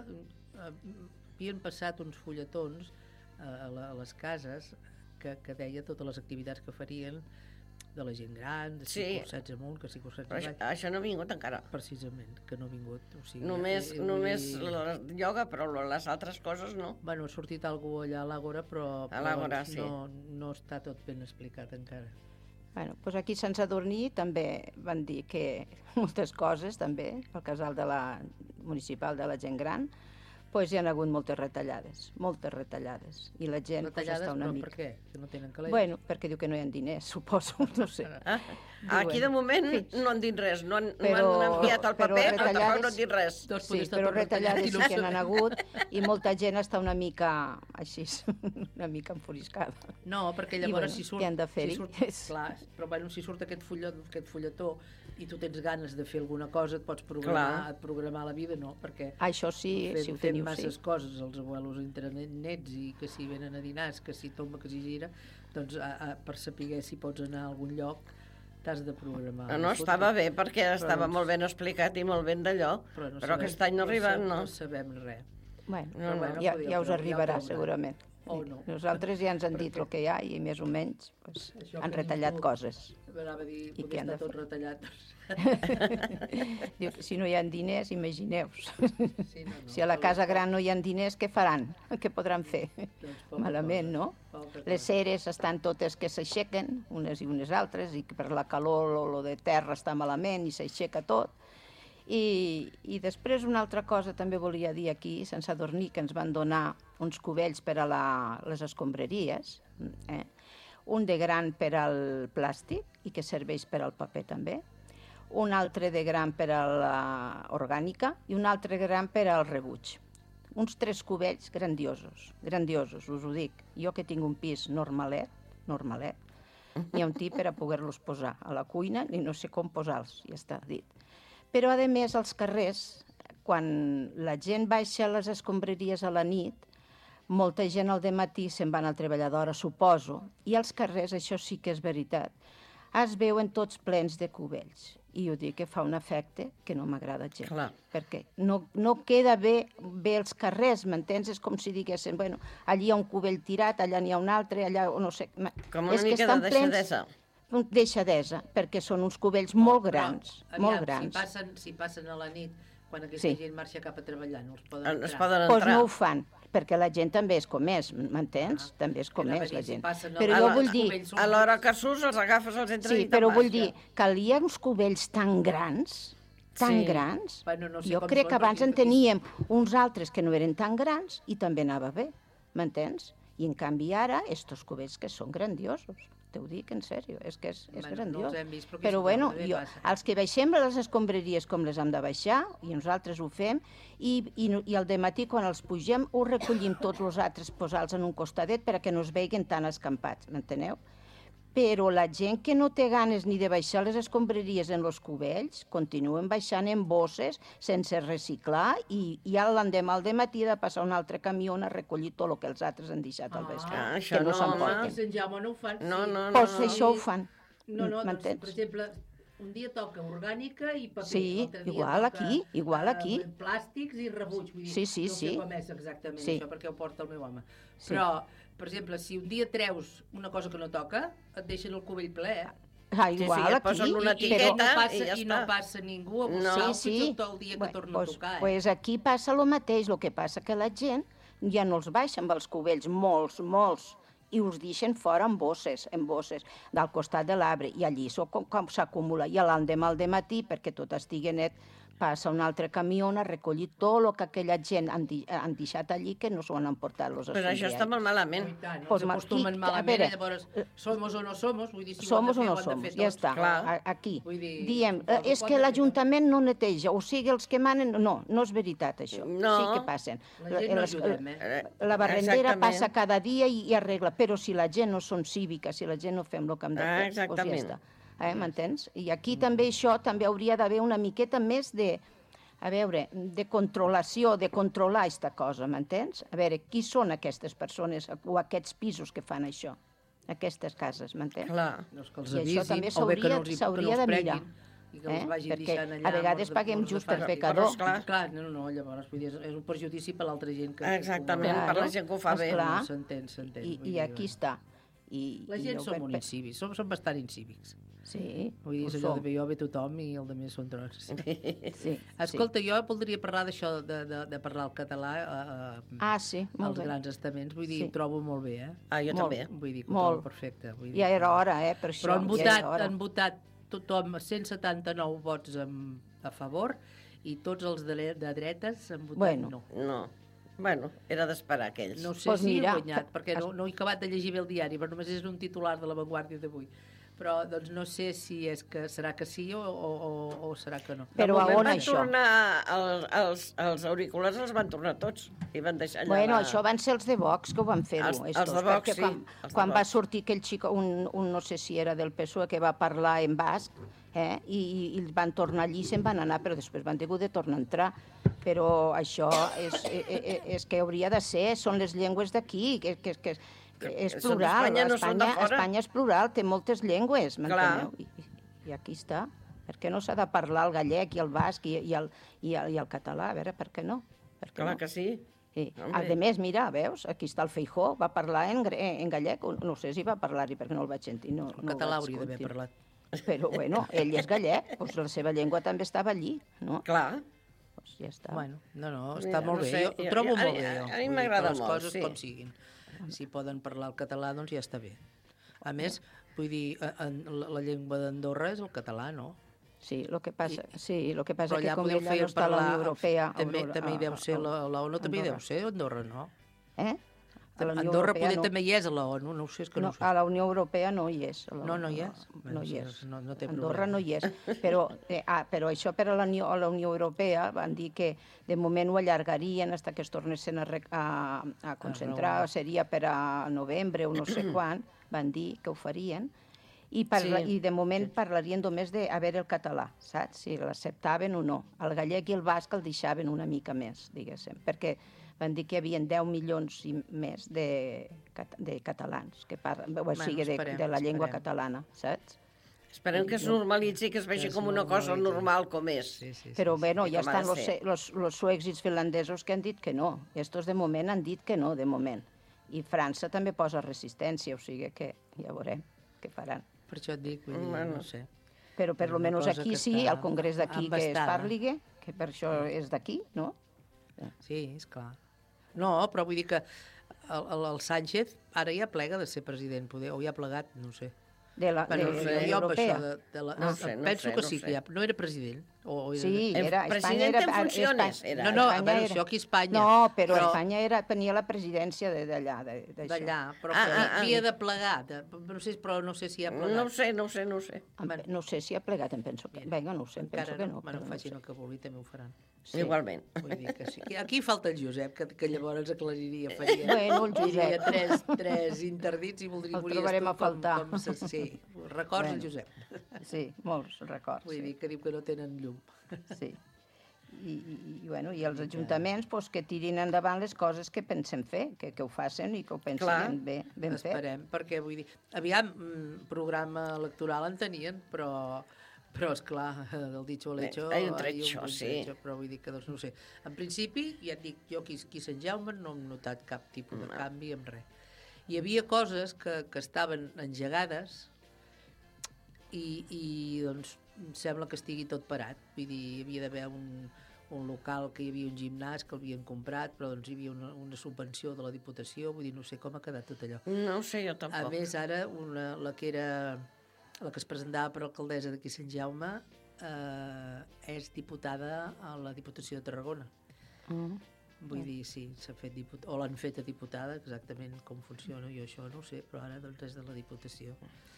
S11: havien passat uns fulletons a, a les cases que, que deia totes les activitats que farien de la gent gran, de si sí. cursats amunt, que si cursats
S12: avall. Això, això no ha vingut encara.
S11: Precisament, que no ha vingut. O sigui,
S12: només eh, només dir... la ioga, però les altres coses no.
S11: Bueno, ha sortit algú allà a l'Àgora, però,
S12: a l'Àgora, sí.
S11: no, no està tot ben explicat encara.
S9: Bueno, doncs aquí Sant Sadurní també van dir que moltes coses, també, pel casal de la municipal de la gent gran, doncs hi ha hagut moltes retallades, moltes retallades, i la gent pues, està una mica...
S11: Retallades, però per què? Que no tenen calés?
S9: Bueno, perquè diu que no hi ha diners, suposo, no sé.
S12: Ah, aquí de moment Fins. no han dit res, no han, però, no han enviat el paper, però tampoc no han dit res.
S9: Sí, però retallades sí que n'han hagut, i molta gent està una mica així, una mica enfuriscada.
S11: No, perquè llavors bueno, si surt...
S9: Què han de fer-hi?
S11: Si surt, clar, però bueno, si surt aquest fulletó, aquest fulletó i tu tens ganes de fer alguna cosa, et pots programar, et programar la vida, no? Perquè
S9: això sí,
S11: fem,
S9: si ho teniu,
S11: fem masses
S9: sí.
S11: coses, els abuelos internets, i que si venen a dinars, que si tomba, que si gira, doncs a, a, per saber si pots anar a algun lloc t'has de programar.
S12: No, no estava bé, perquè però estava no, molt ben explicat i molt ben d'allò, però, no però sabem, aquest any no arriba, no.
S11: No sabem res.
S9: Bueno, no, no, ja, ja us arribarà, ja segurament.
S11: Oh, no.
S9: Nosaltres ja ens han dit el que hi ha i més o menys pues, han retallat tu, coses.
S11: Anava a dir, i que està tot retallat.
S9: Diu que si no hi ha diners, imagineu-vos.
S11: Sí, no, no,
S9: si a la casa gran no hi ha diners, què faran? Què podran fer?
S11: Doncs
S9: malament, no? Les ceres estan totes que s'aixequen, unes i unes altres, i que per la calor o lo de terra està malament i s'aixeca tot. I, i després una altra cosa també volia dir aquí, a Sant Sadurní, que ens van donar uns cubells per a la, les escombraries, eh? Un de gran per al plàstic i que serveix per al paper també, un altre de gran per a la orgànica i un altre gran per al rebuig. Uns tres cubells grandiosos, grandiosos, us ho dic. Jo que tinc un pis normalet, normalet, n'hi ha un tip per a poder-los posar a la cuina i no sé com posar-los, ja està dit. Però, a més, als carrers, quan la gent baixa les escombraries a la nit, molta gent al dematí se'n van al treballadora, suposo, i als carrers, això sí que és veritat, es veuen tots plens de cubells. I jo dic que fa un efecte que no m'agrada gens.
S12: Clar.
S9: Perquè no, no queda bé, bé els carrers, m'entens? És com si diguessin, bueno, allí hi ha un cubell tirat, allà n'hi ha un altre, allà no sé...
S12: Com una mica de deixadesa.
S9: Deixadesa, perquè són uns cubells molt grans,
S11: però,
S9: molt
S11: aviam,
S9: grans.
S11: Si passen, si passen a la nit, quan aquesta
S9: Sí.
S11: gent marxa cap a treballar, no els poden entrar.
S12: Es poden
S9: Doncs
S12: entrar.
S9: no ho fan, perquè la gent també és com és, m'entens?
S11: Ah.
S9: També és com
S11: Era
S9: és
S11: per
S9: la
S11: dir, si
S9: gent.
S11: passen a
S9: Però
S11: la-
S9: jo
S11: els
S9: vull dir...
S11: cubells són
S12: A l'hora que surts, els agafes, els entres
S9: Sí,
S12: i te'n
S9: però
S12: vas,
S9: vull
S12: ja.
S9: dir, calia uns cubells tan grans, tan
S12: Sí.
S9: grans.
S11: Bueno, no sé
S9: Jo
S11: com
S9: crec
S11: són,
S9: que abans
S11: perquè
S9: en
S11: aquí-
S9: teníem uns altres que no eren tan grans i també anava bé, m'entens? I en canvi ara, estos cubells que són grandiosos. Te ho dic en sèrio, és que és, és
S11: Bueno, no
S9: grandiós.
S11: els hem vist, però aquí
S9: Però
S11: sí,
S9: bueno,
S11: també
S9: jo,
S11: passa.
S9: els que baixem a les escombraries com les hem de baixar, i nosaltres ho fem, i, i, no- i al dematí quan els pugem ho recollim tots els altres, posar-los en un costadet perquè no es veiguen tan escampats, m'enteneu? Però la gent que no té ganes ni de baixar les escombraries en els cubells, continuen baixant en bosses sense reciclar i, i ja l'endemà al dematí ha de passar un altre camió a recollir tot el que els altres han deixat al vespre,
S12: Ah, això
S9: que no
S12: no,
S9: s'emporten.
S12: home.
S11: A Sant Jaume no ho fan,
S12: No,
S11: sí.
S12: no, no.
S9: Doncs
S12: no.
S9: això ho fan,
S11: No, no, doncs,
S9: m'entens?
S11: per exemple, un dia toca orgànica i paper.
S9: Sí,
S11: l'altre dia
S9: igual
S11: toca,
S9: aquí, igual
S11: eh,
S9: aquí.
S11: plàstics i rebuig. Vull dir,
S9: Sí, sí,
S11: no sé
S9: sí.
S11: com és exactament
S9: Sí.
S11: això, perquè ho porta el meu home.
S9: Sí.
S11: Però, per exemple, si un dia treus una cosa que no toca, et deixen el cubell ple, eh?
S9: Ah,
S12: Sí,
S9: igual
S12: sí, et
S9: aquí,
S12: posen una
S11: I, i,
S12: etiqueta
S11: no passa,
S12: i ja
S11: i no
S12: està.
S11: passa ningú a
S12: No.
S11: buscar
S9: Sí, sí.
S11: tot el dia que
S9: Bueno,
S11: torna
S9: pues,
S11: a tocar. Eh?
S9: pues aquí passa el mateix, el que passa que la gent ja no els baixa amb els cubells, molts, molts, i us deixen fora en bosses, en bosses, del costat de l'arbre, i allí so, com, com s'acumula. I l'endemà al dematí, perquè tot estigui net, passa un altre camió a recollir tot el que aquella gent han, di, han deixat allí que no s'ho han emportat los
S12: Però això està molt malament.
S11: I tant,
S9: Pues
S11: ens
S9: ma-
S11: acostumen
S9: qui-
S11: malament,
S9: a veure,
S11: eh? Llavors, somos o no somos, vull dir, si
S9: Somos
S11: ho
S9: o
S11: han
S9: no
S11: de fer, ho han de
S9: somos,
S11: fer
S9: ja
S11: tots.
S9: està,
S12: Clar.
S9: a- aquí.
S11: Vull dir,
S9: Diem,
S11: suposo
S9: eh, és
S11: que ho
S9: que
S11: han de fer
S9: l'Ajuntament no neteja, o sigui, els que manen... No, no és veritat, això.
S12: No.
S9: Sí que passen.
S11: La gent no
S9: Les-
S11: ajudem, eh?
S9: La barrendera
S12: Exactament.
S9: passa cada dia i, i arregla, però si la gent no són cíviques, si la gent no fem el que hem de
S12: Ah,
S9: fer, doncs ja
S12: exactament.
S9: està. Eh, m'entens? I aquí també això, també hauria d'haver una miqueta més de, a veure, de controlació, de controlar aquesta cosa, m'entens? A veure, qui són aquestes persones o aquests pisos que fan això? Aquestes cases, m'entens?
S12: Clar.
S11: No, és que els
S9: I això
S11: avisin,
S9: també
S11: o bé que no
S9: s'hauria
S11: els hi- que
S9: s'hauria
S11: no els
S9: de
S11: prenguin,
S9: mirar.
S11: i que els
S9: Eh?
S11: vagin
S9: Perquè
S11: deixant allà
S9: a vegades
S11: morts de-
S9: paguem
S11: morts de
S9: just per
S11: fam.
S9: pecador.
S12: Però, clar.
S11: Clar, no, no, llavors vull dir, és, és un perjudici per l'altra gent que...
S12: Exactament,
S9: Claro,
S12: per la gent que ho fa bé.
S9: esclar.
S11: No, s'entén, s'entén.
S9: I,
S11: vull
S9: i
S11: dir,
S9: aquí
S11: bueno.
S9: està. I,
S11: La
S9: i
S11: gent
S9: jo
S11: som
S9: per-
S11: molt incívics, som, som bastant incívics.
S9: Sí,
S11: Vull dir,
S9: ho
S11: és allò
S9: som.
S11: de jo ve tothom i el de més són trons.
S9: Sí,
S11: Escolta, jo voldria parlar d'això, de, de, de parlar el català a, a,
S9: Ah, sí, molt
S11: als
S9: bé.
S11: grans estaments. Vull dir,
S9: Sí.
S11: ho trobo molt bé, eh?
S12: Ah, jo
S9: Molt.
S12: també.
S11: Vull dir, que ho
S9: Molt.
S11: trobo perfecte. Vull dir,
S9: Ja era hora, eh, per això.
S11: Però han
S9: ja
S11: votat,
S9: era hora.
S11: han votat tothom cent setanta-nou vots en, a favor i tots els de, de dretes han votat
S9: Bueno.
S11: no.
S12: No. Bueno, era d'esperar aquells.
S11: No sé
S9: Pues
S11: si
S9: mira,
S11: he guanyat, perquè no, no he acabat de llegir bé el diari, però només és un titular de La Vanguardia d'avui. Però doncs no sé si és que serà que sí o, o, o, o serà que no.
S9: Però a
S12: De moment
S9: on
S12: van
S9: això?
S12: tornar, el, els, els auriculars els van tornar tots i van deixar allà...
S9: Bueno,
S12: la...
S9: això van ser els de Vox que ho van fer-ho.
S12: Els- els
S9: estos,
S12: de Vox,
S9: perquè
S12: sí,
S9: Quan,
S12: els de
S9: quan va
S12: Vox.
S9: sortir aquell xico, un, un no sé si era del P S O E, que va parlar en basc, eh, i, i van tornar allí i se'n van anar, però després van haver de tornar a entrar. Però això és, és, és que hauria de ser, són les llengües d'aquí, que, que, que, que és
S12: Són
S9: plural.
S12: d'Espanya, no són de
S9: Espanya,
S12: fora.
S9: Espanya és plural, té moltes llengües,
S12: Clar.
S9: m'enteneu? I, i, I aquí està. Per què no s'ha de parlar el gallec i el basc i, i, el, i, el, i el català? A veure, per què no? Per què
S12: Clar
S9: no?
S12: que sí.
S9: Sí.
S12: Hombre.
S9: A més, mira, veus, aquí està el Feijó, va parlar en, gre- en gallec, no sé si va parlar-hi perquè no el vaig sentir. No,
S11: El
S9: no el
S11: català
S9: vaig
S11: hauria d'haver
S9: sentir.
S11: parlat.
S9: Però, bueno, ell és gallec, doncs la seva llengua també estava allí, no?
S12: Clar.
S9: Doncs ja està.
S11: Bueno, no, no,
S12: Mira,
S11: està molt
S12: no
S11: bé.
S12: sé,
S11: Jo ho
S12: jo-
S11: trobo
S12: jo-
S11: molt
S12: a-
S11: bé.
S12: a-
S11: jo.
S12: a mi
S11: Vull dir,
S12: m'agrada
S11: que les
S12: molt,
S11: coses
S12: sí.
S11: com siguin. Si poden parlar el català, doncs ja està bé. A més, vull dir, en, la, la llengua d'Andorra és el català, no?
S9: Sí, el que passa, sí, lo que passa
S11: Però
S9: que
S11: allà
S9: com
S11: podeu
S9: ella
S11: fer
S9: no està a la
S11: parlar...
S9: Unió Europea...
S11: També,
S9: Aurora,
S11: també hi deu
S9: a-
S11: ser,
S9: a-
S11: la, la ONU també hi deu
S9: Andorra.
S11: ser, Andorra, no?
S9: Eh? A la Unió
S11: Andorra
S9: Europea
S11: poder
S9: no.
S11: també hi és a la ONU, no ho sé, és que no,
S9: No,
S11: ho sé.
S9: a la Unió Europea no hi és. A la-
S11: No, no hi és?
S9: No,
S11: Bueno,
S9: hi
S11: sí,
S9: és.
S11: no- no té
S9: Andorra
S11: problema.
S9: no hi és. Però, eh, ah, però això per a la Unió, a la Unió Europea van dir que de moment ho allargarien fins que es tornessin a, re- a, a concentrar,
S11: raonar.
S9: seria per a novembre o no sé quan, van dir que ho farien. I, parla, sí. I de moment sí. parlarien només de a veure el català, saps? Si l'acceptaven o no. El gallec i el basc el deixaven una mica més, diguéssim, perquè van dir que hi havia deu milions i més de, de catalans, que parlen, o sigui, de, de la llengua esperem. catalana, saps?
S12: Esperem que es normalitzi, que es vegi com una cosa normal com és.
S9: Sí, sí, sí, Però bueno, ja estan los, los, los suecs i els finlandesos que han dit que no. Estos de moment han dit que no, de moment. I França també posa resistència, o sigui que ja veurem què faran.
S11: Per això et dic, vull dir, bueno. no sé.
S9: Però per almenys aquí sí, al congrés d'aquí que es parli, que per això és d'aquí, no?
S11: Sí, és clar. No, però vull dir que el, el, el Sánchez ara ja plega de ser president, poder, o ja ha plegat, no sé.
S9: De la,
S11: bueno,
S9: de,
S11: no sé,
S9: de
S11: jo
S9: europea.
S11: Això de, de la,
S12: no sé, no
S11: penso
S12: sé,
S11: que
S12: no
S11: sí,
S12: sé.
S11: que ja, no era president. O era,
S9: sí, era,
S12: president
S9: era,
S12: en funcions.
S9: Era,
S11: no, no,
S9: Espanya
S11: a veure,
S9: era,
S11: això aquí a Espanya.
S9: No, però, però Espanya era, tenia la presidència d'allà.
S11: D'allà, però
S12: ah, ah,
S11: havia de plegar. De, no sé, però no sé si ha plegat.
S12: No sé, no sé, no sé.
S9: Bueno. No sé si ha plegat, em penso que... Vinga, no ho sé, em penso que no.
S11: Bueno, facin el que vulgui, també ho faran.
S12: Sí. Igualment.
S11: Vull dir que sí. Aquí falta el Josep, que, que llavors aclariria, faria,
S9: bueno, el Josep.
S11: faria tres, tres interdits i voldria...
S9: El trobarem a faltar.
S11: Com, com, sí, records bueno. el Josep.
S9: Sí, molts records.
S11: Vull
S9: sí.
S11: dir que diu que no tenen llum.
S9: Sí. I, i, i, bueno, i els ajuntaments pues, que tirin endavant les coses que pensem fer, que, que ho facin i que ho pensin Clar. bé, ben fet.
S11: Esperem, perquè vull dir... Aviam, programa electoral en tenien, però... Però, esclar, del dicho al hecho...
S12: Hay un trecho, sí.
S11: Trecho, però vull dir que, doncs, no sé. En principi, ja et dic, jo aquí, aquí a Sant Jaume no hem notat cap tipus de canvi en res. Hi havia coses que, que estaven engegades i, i, doncs, sembla que estigui tot parat. Vull dir, hi havia d'haver un, un local que hi havia un gimnàs que l'havien comprat, però doncs hi havia una, una subvenció de la Diputació, vull dir, no sé com ha quedat tot allò.
S12: No ho sé, jo tampoc.
S11: A més, ara, una, la que era... la que es presentava per alcaldessa d'aquí Sant Jaume, eh, és diputada a la Diputació de Tarragona. Mm. Vull mm. dir, sí, s'ha fet diputada, o l'han fet a diputada, exactament com funciona, jo això no ho sé, però ara doncs és de la Diputació.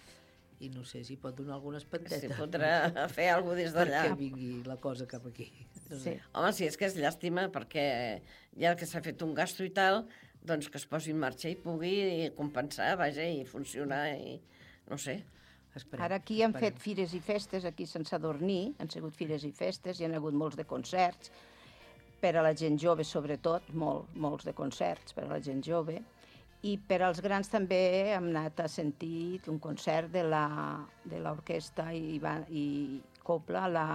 S11: I no sé si pot donar alguna espanteta.
S12: Si podrà fer alguna cosa des d'allà.
S11: Perquè vingui la cosa cap aquí. No
S12: sí. Home, sí, és que és llàstima, perquè ja que s'ha fet un gasto i tal, doncs que es posi en marxa i pugui compensar, vaja, i funcionar, i no sé.
S9: Esperem, Ara aquí han esperem. fet fires i festes, aquí a Sant Sadurní, han sigut fires i festes, hi ha hagut molts de concerts, per a la gent jove sobretot, molt, molts de concerts per a la gent jove, i per als grans també hem anat a sentir un concert de l'orquestra i, i copla, la,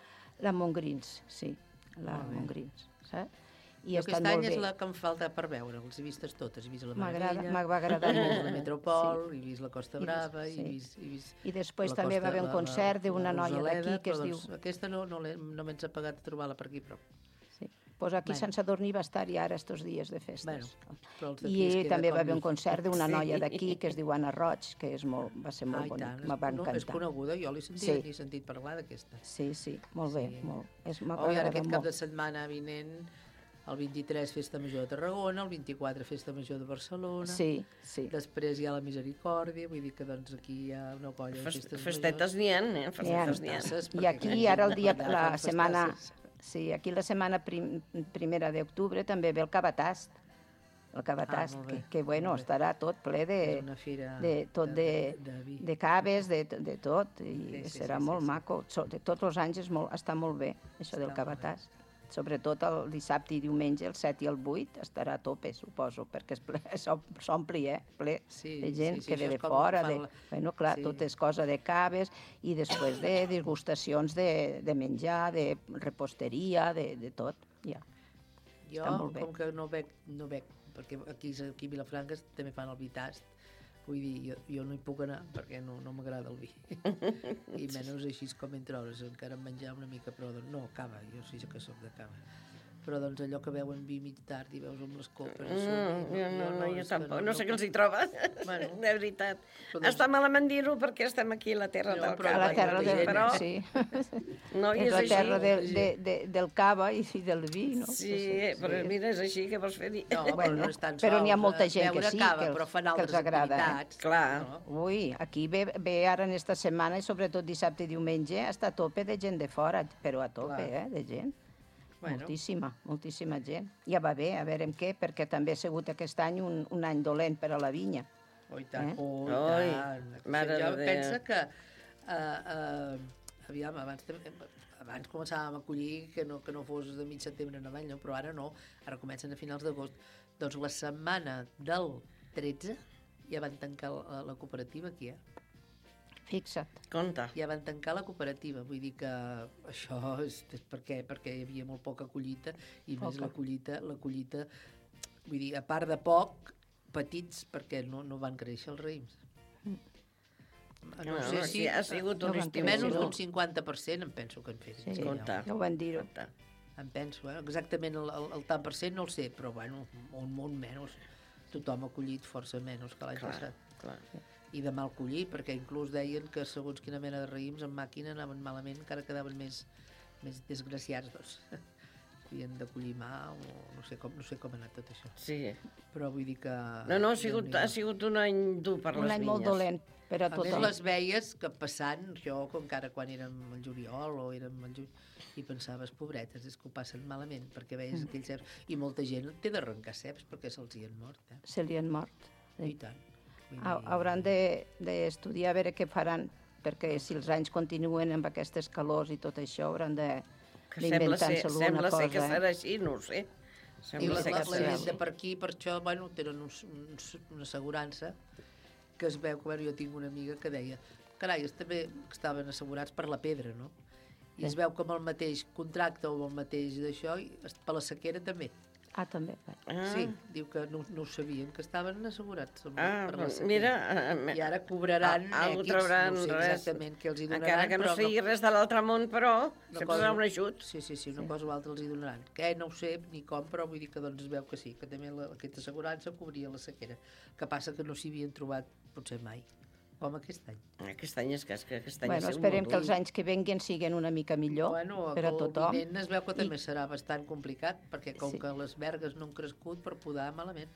S9: la Montgrins, sí, la Montgrins, saps? I
S11: aquest any és la que em falta per veure, els he vistes totes, he vist la Maravilla,
S9: m'ha agradat
S11: he vist la Metropol, sí. he vist la Costa Brava, I, sí. he vist, he vist
S9: I després també Costa, va haver un concert d'una noia d'aquí que es diu...
S11: Doncs, aquesta no, no, no m'he apagat a trobar-la per aquí, però...
S9: Sí. Pues aquí bueno. Sant Sadurní va estar-hi ara estos dies de festes.
S11: Bueno,
S9: I també va haver un concert d'una noia d'aquí que es diu Anna Roig, que és molt, va ser molt ah, bonic, me va encantar.
S11: No, és coneguda, jo l'he sentit, sí. sentit parlar d'aquesta.
S9: Sí, sí, molt bé, sí. molt. És,
S11: oh, I ara aquest cap de setmana vinent... El vint-i-tres Festa Major de Tarragona, el vint-i-quatre Festa Major de Barcelona,
S9: sí, sí.
S11: després hi ha la Misericòrdia, vull dir que doncs aquí hi ha una colla de festes majors.
S12: Festetes n'hi ha, eh? Festetes n'hi ha.
S9: I aquí ara el dia, la setmana, sí, aquí la setmana prim, primera d'octubre també ve el Cabatast, el Cabatast, ah, que, que bueno, estarà tot ple de, de, tot de, de, de, de caves, de, de tot, i sí, sí, serà sí, molt sí, maco. Sí. De tots els anys és molt, està molt bé, això està del Cabatast. Sobretot el dissabte i diumenge, el set i el vuit, estarà a tope, suposo, perquè s'ompli, eh? Ple
S11: sí,
S9: de gent
S11: sí, sí,
S9: que ve de fora. De... La... Bueno, clar,
S11: sí.
S9: tot és cosa de caves i després de disgustacions de, de menjar, de reposteria, de, de tot. Ja.
S11: Jo, com que no veig, no veig, perquè aquí, aquí a Vilafranca també fan el vitast, vull dir, jo, jo no hi puc anar perquè no, no m'agrada el vi. I menys així com entre hores, encara menjar una mica, però doncs, no, cava, jo sí que soc de cava. Però doncs allò que veuen vi mig tard i veus amb les copes...
S12: Mm, no, jo no, no, jo tampoc, no, no sé què els hi troba, bueno, de veritat. Doncs... Està malament dir-ho perquè estem aquí a la terra no, del cava.
S9: A la terra del vi,
S12: però...
S9: sí.
S12: No,
S9: és, és la terra de, de, de, del cava i del vi, no?
S12: Sí, sí, però sí. Mira, és així que vols fer dir.
S11: No,
S9: bueno,
S11: no és tan
S9: però n'hi ha molta gent
S11: que
S9: sí,
S11: cava,
S9: que, els,
S11: que
S9: els agrada.
S11: Eh?
S12: Clar.
S11: No?
S9: Ui, aquí ve, ve ara en esta setmana, i sobretot dissabte i diumenge, està a tope de gent de fora, però a tope, Clar. eh, de gent. Bueno. Moltíssima, moltíssima gent. Ja va bé, a veure què, perquè també ha sigut aquest any un, un any dolent per a la vinya.
S11: Oh, i tant.
S12: Eh?
S11: Oh, i
S12: Oi,
S11: tant.
S12: mare
S11: Jo
S12: de Déu.
S11: pensa que... Uh, uh, aviam, abans, abans començàvem a collir que no, que no fos de mig setembre en avall, no? Però ara no. Ara comencen a finals d'agost. Doncs la setmana del tretze ja van tancar la, la cooperativa aquí, eh?
S9: Fixa't.
S12: Compte.
S11: Ja van tancar la cooperativa, vull dir que això és, és per què? Perquè hi havia molt poca collita i
S9: Poca.
S11: més la collita, la collita, vull dir, a part de poc, petits, perquè no, no van créixer els raïms.
S9: Mm.
S11: No,
S12: No,
S11: sé
S12: no,
S11: si...
S12: ha sigut
S9: no
S12: un
S9: van
S12: estiu.
S11: Menys
S9: créixer.
S11: d'un cinquanta per cent em penso que han fet.
S9: Sí,
S12: Compte.
S9: ja ho van dir-ho.
S12: Compte.
S11: Em penso, eh? Exactament el, el, el tant per cent no el sé, però bueno, un munt menys. Tothom ha collit força menys que l'any
S12: Clar,
S11: passat.
S12: clar.
S11: I de mal collir, perquè inclús deien que segons quina mena de raïms en màquina anaven malament, encara quedaven més, més desgraciats, doncs. Havien de collir mà o no sé com, no sé com ha anat tot això.
S12: Sí.
S11: Però vull dir que...
S12: No, no, ha sigut, ha sigut un any dur per
S9: Un
S12: les
S9: any
S12: vinyes.
S9: molt dolent per a
S11: A més,
S9: tothom.
S11: les veies que passant, jo, com encara quan érem al juliol o érem al juny, i pensaves, pobretes, és que ho passen malament, perquè veies
S9: Mm.
S11: aquells ceps. I molta gent té d'arrencar ceps perquè se'ls hi han mort, eh?
S9: Se li han mort.
S11: I
S9: Sí.
S11: tant. Vull
S9: Ha-
S11: dir-
S9: Hauran d'estudiar a veure què faran, perquè si els anys continuen amb aquestes calors i tot això, hauran de
S12: Que sembla ser,
S9: d'inventar-se alguna
S12: sembla ser que
S9: cosa.
S12: serà així, no ho sé.
S11: I
S12: Sembla
S11: la,
S12: ser
S11: la,
S12: que
S11: la
S12: serà
S11: gent de
S12: així.
S11: per aquí, per això, bueno, tenen uns, uns, una assegurança que es veu que, bueno, jo tinc una amiga que deia, carai, ells també estaven assegurats per la pedra, no? I es veu que amb el mateix contracte o amb el mateix d'això, i es- per la sequera també.
S9: Ah, també.
S12: Ah,
S11: Sí, diu que no, no ho sabien, que estaven assegurats amb,
S12: ah,
S11: per la sequera.
S12: mira...
S11: I ara cobraran
S12: Ah, algú
S11: X,
S12: trauran
S11: no sé
S12: res.
S11: exactament què els hi donaran,
S12: Encara que no
S11: però
S12: sigui res de l'altre món, però
S11: una
S12: sempre
S11: cosa-
S12: serà un ajut.
S11: Sí, sí, sí, una cosa o altra els hi donaran. Què, no ho sé ni com, però vull dir que doncs es veu que sí, que també la, aquesta assegurança cobria la sequera. El que passa que no s'hi havien trobat potser mai, com aquest any.
S12: Aquest any és que, és que aquest any
S9: Bueno,
S12: ha sigut
S9: esperem
S12: molt
S9: que els
S12: dur.
S9: anys que venguin siguin una mica millor
S11: Bueno,
S9: per a
S11: el
S9: tothom.
S11: vinent es veu que també serà bastant complicat, perquè com
S9: Sí.
S11: que les vergues no han crescut per podar malament.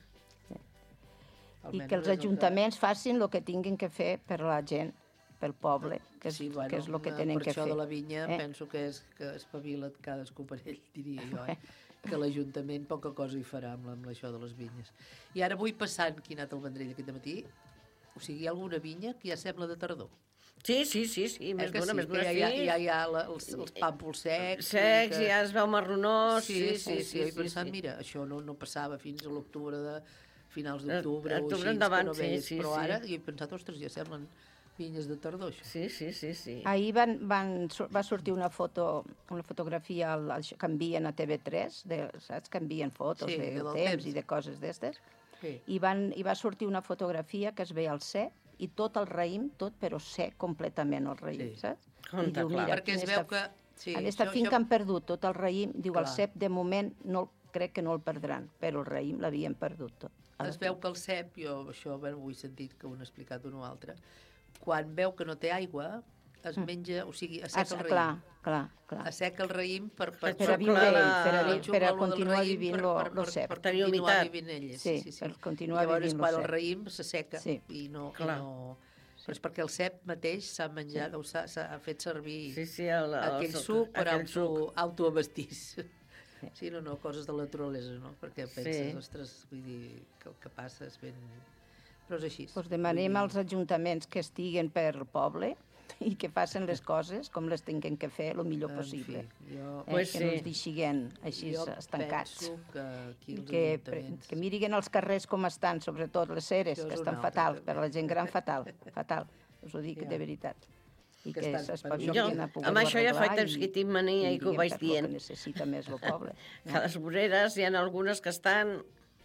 S9: I
S11: Almenys
S9: que els
S11: és el
S9: ajuntaments facin el que tinguin que fer per la gent, pel poble, que és,
S11: Sí, bueno,
S9: que és el que
S11: eh,
S9: tenen
S11: per
S9: que
S11: això
S9: fer.
S11: de la vinya
S9: Eh?
S11: penso que és que espavila't cadascú per ell, diria jo, eh? que l'Ajuntament poca cosa hi farà amb, la, amb això de les vinyes. I ara vull passant, que he anat al Vendrell aquest matí, o sigui, hi ha alguna vinya que ja sembla de tardor.
S12: Sí, sí, sí, sí, més
S11: eh, que
S12: d'una,
S11: sí,
S12: més d'una,
S11: que
S12: sí.
S11: ja, ja, ja hi ha la, els, els pàmpols secs.
S12: Secs,
S11: que...
S12: ja es veu marronós.
S11: Sí, sí, sí, sí, he
S12: sí,
S11: pensat,
S12: sí.
S11: mira, això no, no passava fins a l'octubre de finals
S12: Eh,
S11: d'octubre o
S12: octubre
S11: així,
S12: endavant,
S11: que no
S12: sí,
S11: veies,
S12: sí,
S11: però
S12: sí.
S11: ara i he pensat, ostres, ja semblen vinyes de tardor, això.
S12: Sí, sí, sí, sí.
S9: Ahir van, van, sur- va sortir una foto, una fotografia al, al, que envien a T V tres, de, saps que envien fotos
S11: Sí,
S9: de,
S11: del
S9: del
S11: temps.
S9: temps i de coses d'estes,
S11: Sí.
S9: i, van, i va sortir una fotografia que es veia al sec, i tot el raïm, tot però sec completament el raïm,
S11: Sí.
S9: saps?
S12: Compte,
S9: I diu,
S12: clar.
S9: mira,
S11: Perquè es
S9: en
S11: veu
S9: esta-
S11: que... Sí,
S9: en esta
S11: això-
S9: finca
S11: això-
S9: han perdut tot el raïm, diu el
S11: Clar.
S9: cep de moment no, el- crec que no el perdran, però el raïm l'havien perdut tot. A la
S11: Es veu que el cep, jo això bueno, ho he sentit que ho han explicat un o altre, quan veu que no té aigua, es menja, o sigui,
S9: Ah,
S11: asseca el raïm.
S9: clar, clar, clar.
S11: Asseca el raïm per, per,
S9: Per a
S12: xuclar
S9: viure ell,
S12: la-
S9: per a,
S11: per
S9: vi- per a
S11: xuclar lo del
S9: continuar
S11: raïm,
S9: vivint
S11: per-
S9: lo,
S11: per-
S9: lo
S11: per-
S9: cep.
S11: Per
S12: Tenir
S11: continuar
S12: humitat.
S11: vivint elles.
S9: Sí,
S11: Sí, sí, sí.
S9: per continuar
S11: Llavors,
S9: vivint lo
S11: quan el
S9: cep.
S11: raïm s'asseca
S9: Sí.
S11: i no...
S12: Clar.
S11: I no... Però és perquè el cep mateix s'ha menjat, o s'ha s'ha fet servir
S12: Sí, sí, el, el,
S11: aquell
S12: el
S11: suc per
S12: aquell
S11: auto,
S12: suc.
S11: autoabastir-se. Sí, no, no, coses de la naturalesa, no? Perquè penses,
S12: Sí.
S11: ostres, vull dir, que el que passa és ben... Però és així.
S9: Pues demanem
S11: Vull
S9: als ajuntaments que estiguen per el poble i que facin les coses com les tinguin que fer el millor
S11: En
S9: possible.
S11: fi, jo-
S9: Eh,
S12: Pues
S9: que no
S12: sí.
S9: ens deixiguen així
S11: jo
S9: estancats.
S11: penso que aquí
S9: I
S11: els
S9: que, pre-
S11: ajuntaments...
S9: que mirin els carrers com estan, sobretot les ceres,
S11: Això
S9: que
S11: és
S9: estan
S11: una altra,
S9: fatal,
S11: també.
S9: per a la gent gran fatal, fatal, us ho dic
S11: Ja.
S9: de veritat. I
S11: Que
S9: que
S11: estan-
S9: s'espavilin
S12: Jo,
S9: a poder-ho
S12: amb això ja fa
S9: arreglar
S12: temps que hi tinc mania i que ho
S9: diguem
S12: vaig
S9: per lo
S12: dient.
S9: que necessita més el poble.
S12: Que a les voreres hi ha algunes que estan...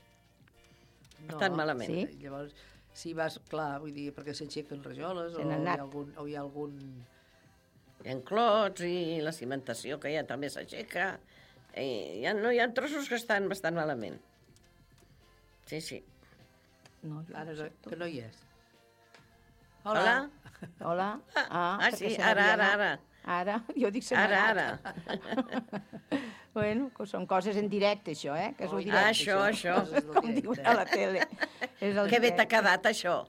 S12: Estan malament.
S9: Sí?
S11: Llavors, si vas, clar, vull dir, perquè s'aixequen rajoles o
S9: Se
S11: hi,
S9: n'han
S11: ha
S9: anat.
S11: algun, o hi ha algun...
S12: Hi ha clots i la cimentació que ja també s'aixeca. I hi ha, no, hi ha trossos que estan bastant malament. Sí, sí.
S9: No, jo
S11: Ara
S9: no sé, tu.
S11: que no hi és.
S12: Hola?
S9: Hola? Ah,
S12: Ah,
S9: perquè
S12: sí,
S9: se
S12: ara,
S9: n'havia
S12: ara,
S9: anat.
S12: ara.
S9: Ara? Jo dic se n'ha
S12: Ara,
S9: anat.
S12: ara.
S9: Bueno, que són coses en directe, això, eh? Que és
S11: Oh,
S9: el
S11: i
S9: directe,
S12: Ah, això, això.
S11: Coses del
S9: Com
S11: directe.
S9: diuen a la tele. És el
S12: Que bé t'ha
S9: directe.
S12: quedat, això.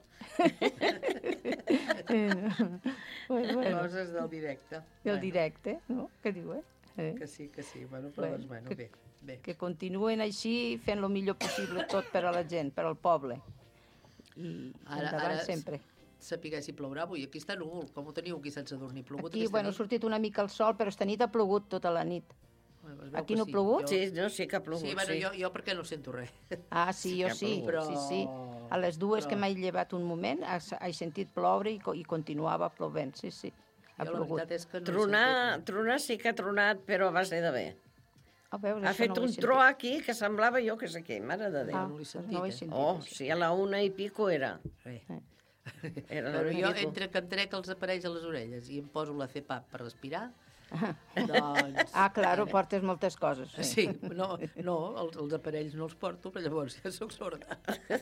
S9: bueno, bueno,
S11: Coses del directe.
S9: el
S11: Bueno,
S9: directe, no? Què diu, eh? eh?
S11: Que sí, que sí. Bueno, però
S9: Bueno,
S11: doncs, bueno,
S9: que-
S11: bé, bé.
S9: Que continuen així fent el millor possible tot per a la gent, per al poble. i
S11: Ara-
S9: endavant
S11: ara
S9: sempre.
S11: Sapiguer si plourà avui. Aquí està núvol. Com ho teniu aquí sense dormir? Plogut
S9: Aquí,
S11: aquesta
S9: bueno, ha
S11: nit?
S9: sortit una mica el sol, però esta nit ha plogut tota la nit.
S11: Bueno, es veu
S9: Aquí
S11: que
S9: no ha
S11: sí.
S9: plogut?
S11: Jo-
S12: Sí, no, sí que ha plogut,
S11: Sí, bueno,
S12: sí.
S11: jo, jo perquè no sento res.
S9: Ah, sí, jo
S12: que ha
S9: sí,
S11: plogut.
S9: sí, sí.
S11: Però-
S9: A les dues
S11: però-
S9: que m'he llevat un moment, he he sentit ploure i, co- i continuava plovent, sí, sí. Ha
S11: Jo la
S9: plogut.
S11: veritat és que no he
S12: Tronar,
S11: sentit
S12: tronar sí que ha tronat, però a base de bé.
S9: A veure,
S12: Ha
S9: això
S12: fet
S9: no ho he
S12: un
S9: sentit.
S12: tro aquí que semblava jo que sé què, mare de Déu.
S9: Ah,
S11: no l'he
S9: doncs
S11: sentit,
S9: no ho he
S11: eh?
S9: sentit.
S12: Oh,
S9: això.
S12: sí, a la una i pico era.
S11: res.
S12: Era la
S11: Però
S12: una i
S11: jo,
S12: pico.
S11: entre que em trec els aparells a les orelles i em poso la C PAP per respirar, doncs...
S9: Ah, claro, portes moltes coses. Sí.
S11: Sí, no, no els, els aparells no els porto, però llavors ja sóc sorda.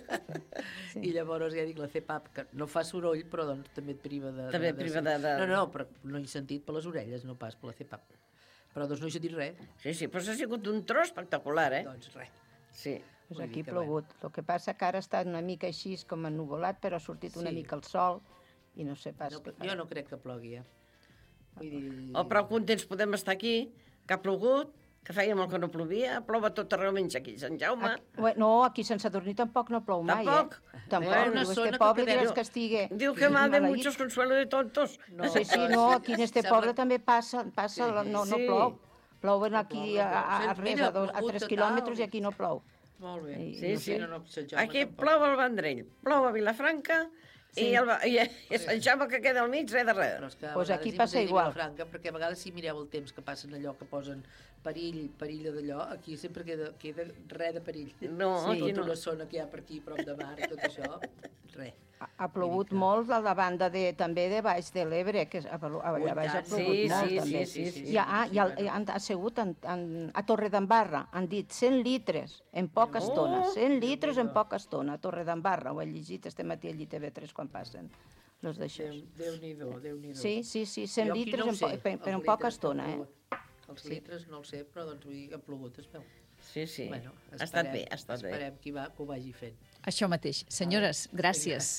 S11: Sí. I llavors ja dic la C PAP, que no fa soroll, però doncs també et priva de...
S12: També et priva de- de-
S11: No, no, però no he sentit per les orelles, no pas per la C PAP. Però doncs no he sentit res.
S12: Sí, sí, però s'ha sigut un tro espectacular, eh?
S11: Doncs res.
S12: Sí.
S9: Pues
S11: Vull
S9: aquí
S11: dir
S9: ha
S11: que
S9: plogut. El que passa que ara està una mica així com ennuvolat, però ha sortit una
S11: Sí.
S9: mica el sol i no sé pas
S11: No,
S9: què
S11: jo
S9: farà.
S11: no crec que plogui, eh? Vull dir...
S12: Oh, prou contents podem estar aquí, que ha plogut, que feia molt que no plovia, plova tot arreu menys aquí, Sant Jaume.
S9: Aquí, Bé, no, aquí sense dormir tampoc no plou mai,
S12: Tampoc?
S9: eh? Tampoc.
S11: Hi ha una
S9: Diu,
S11: zona
S9: este
S11: que
S9: poble
S11: quedem-
S9: diràs que estigui...
S12: Diu que mal de
S9: maleït.
S12: muchos consuelo de tontos.
S11: No,
S9: Sí, sí,
S11: però
S9: no,
S11: sí,
S9: aquí en este
S11: sembla-
S9: poble també passa, passa
S11: Sí.
S9: no, no
S12: Sí.
S9: plou. Plouen aquí a, a, a,
S11: Doncs
S9: res,
S11: mira,
S9: a, dos, a
S11: plogut
S9: tres
S11: total.
S9: quilòmetres i aquí no plou.
S11: Molt bé.
S9: Sí,
S12: Sí,
S11: No,
S12: sí.
S11: no, no, Sant Jaume
S12: Aquí
S11: tampoc.
S12: plou al Vendrell, plou a Vilafranca
S9: Sí.
S12: i, el, i, i Sant Jaume que queda al mig, res de res.
S11: Però és que a
S9: Pues
S11: vegades
S9: aquí
S11: hi
S9: passa
S11: mateix a
S9: igual.
S11: Vilafranca, perquè a vegades si mireu el temps que passen allò, que posen perill, perill d'allò, aquí sempre queda, queda res de perill.
S12: No,
S9: Sí.
S12: aquí
S11: Tota
S12: no.
S11: una zona que hi ha per aquí, prop de mar, tot això, res.
S9: Ha, ha plogut molt a la banda de, també de baix de l'Ebre, que és- a, a,
S11: Ui,
S9: allà baix ha
S11: tant.
S9: plogut
S12: Sí,
S9: molt
S12: sí,
S9: també.
S12: sí, sí, sí.
S9: I, ah, i el, han assegut en, en, a Torredembarra, han dit cent litres en poca
S12: Oh!
S9: estona, cent litres en poca estona, a Torredembarra, ho he llegit este matí al Llite B tres quan passen los d'això.
S11: Déu- Déu-n'hi-do, Déu-n'hi-do.
S9: Sí, sí, sí, cent
S11: Jo aquí
S9: litres
S11: no ho
S9: en, po
S11: sé,
S9: per, per
S11: els
S9: en poca
S11: litres que han
S9: estona, eh?
S11: plogut. Els
S9: Sí.
S11: litres no el sé, però doncs vull dir que ha plogut, es veu.
S12: Sí, sí.
S11: Bueno,
S12: ha estat bé, ha estat bé.
S11: Esperem que, va, que ho vagi fent.
S3: Això mateix. Senyores, gràcies.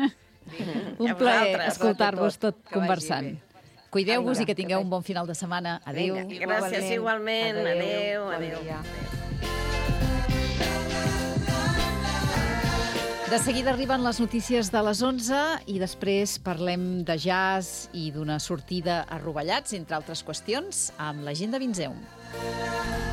S12: A
S3: Un plaer
S12: vosaltres.
S3: escoltar-vos tot
S11: Que vagi
S3: conversant.
S11: bé.
S3: Cuideu-vos
S9: Vinga,
S3: i que tingueu
S9: que
S3: un bon final de setmana. Adéu.
S9: Vinga,
S12: Gràcies igualment. Adéu,
S9: bon
S12: adéu.
S9: dia.
S3: De seguida arriben les notícies de les onze i després parlem de jazz i d'una sortida a Rovellats, entre altres qüestions, amb la gent de Vinzeum.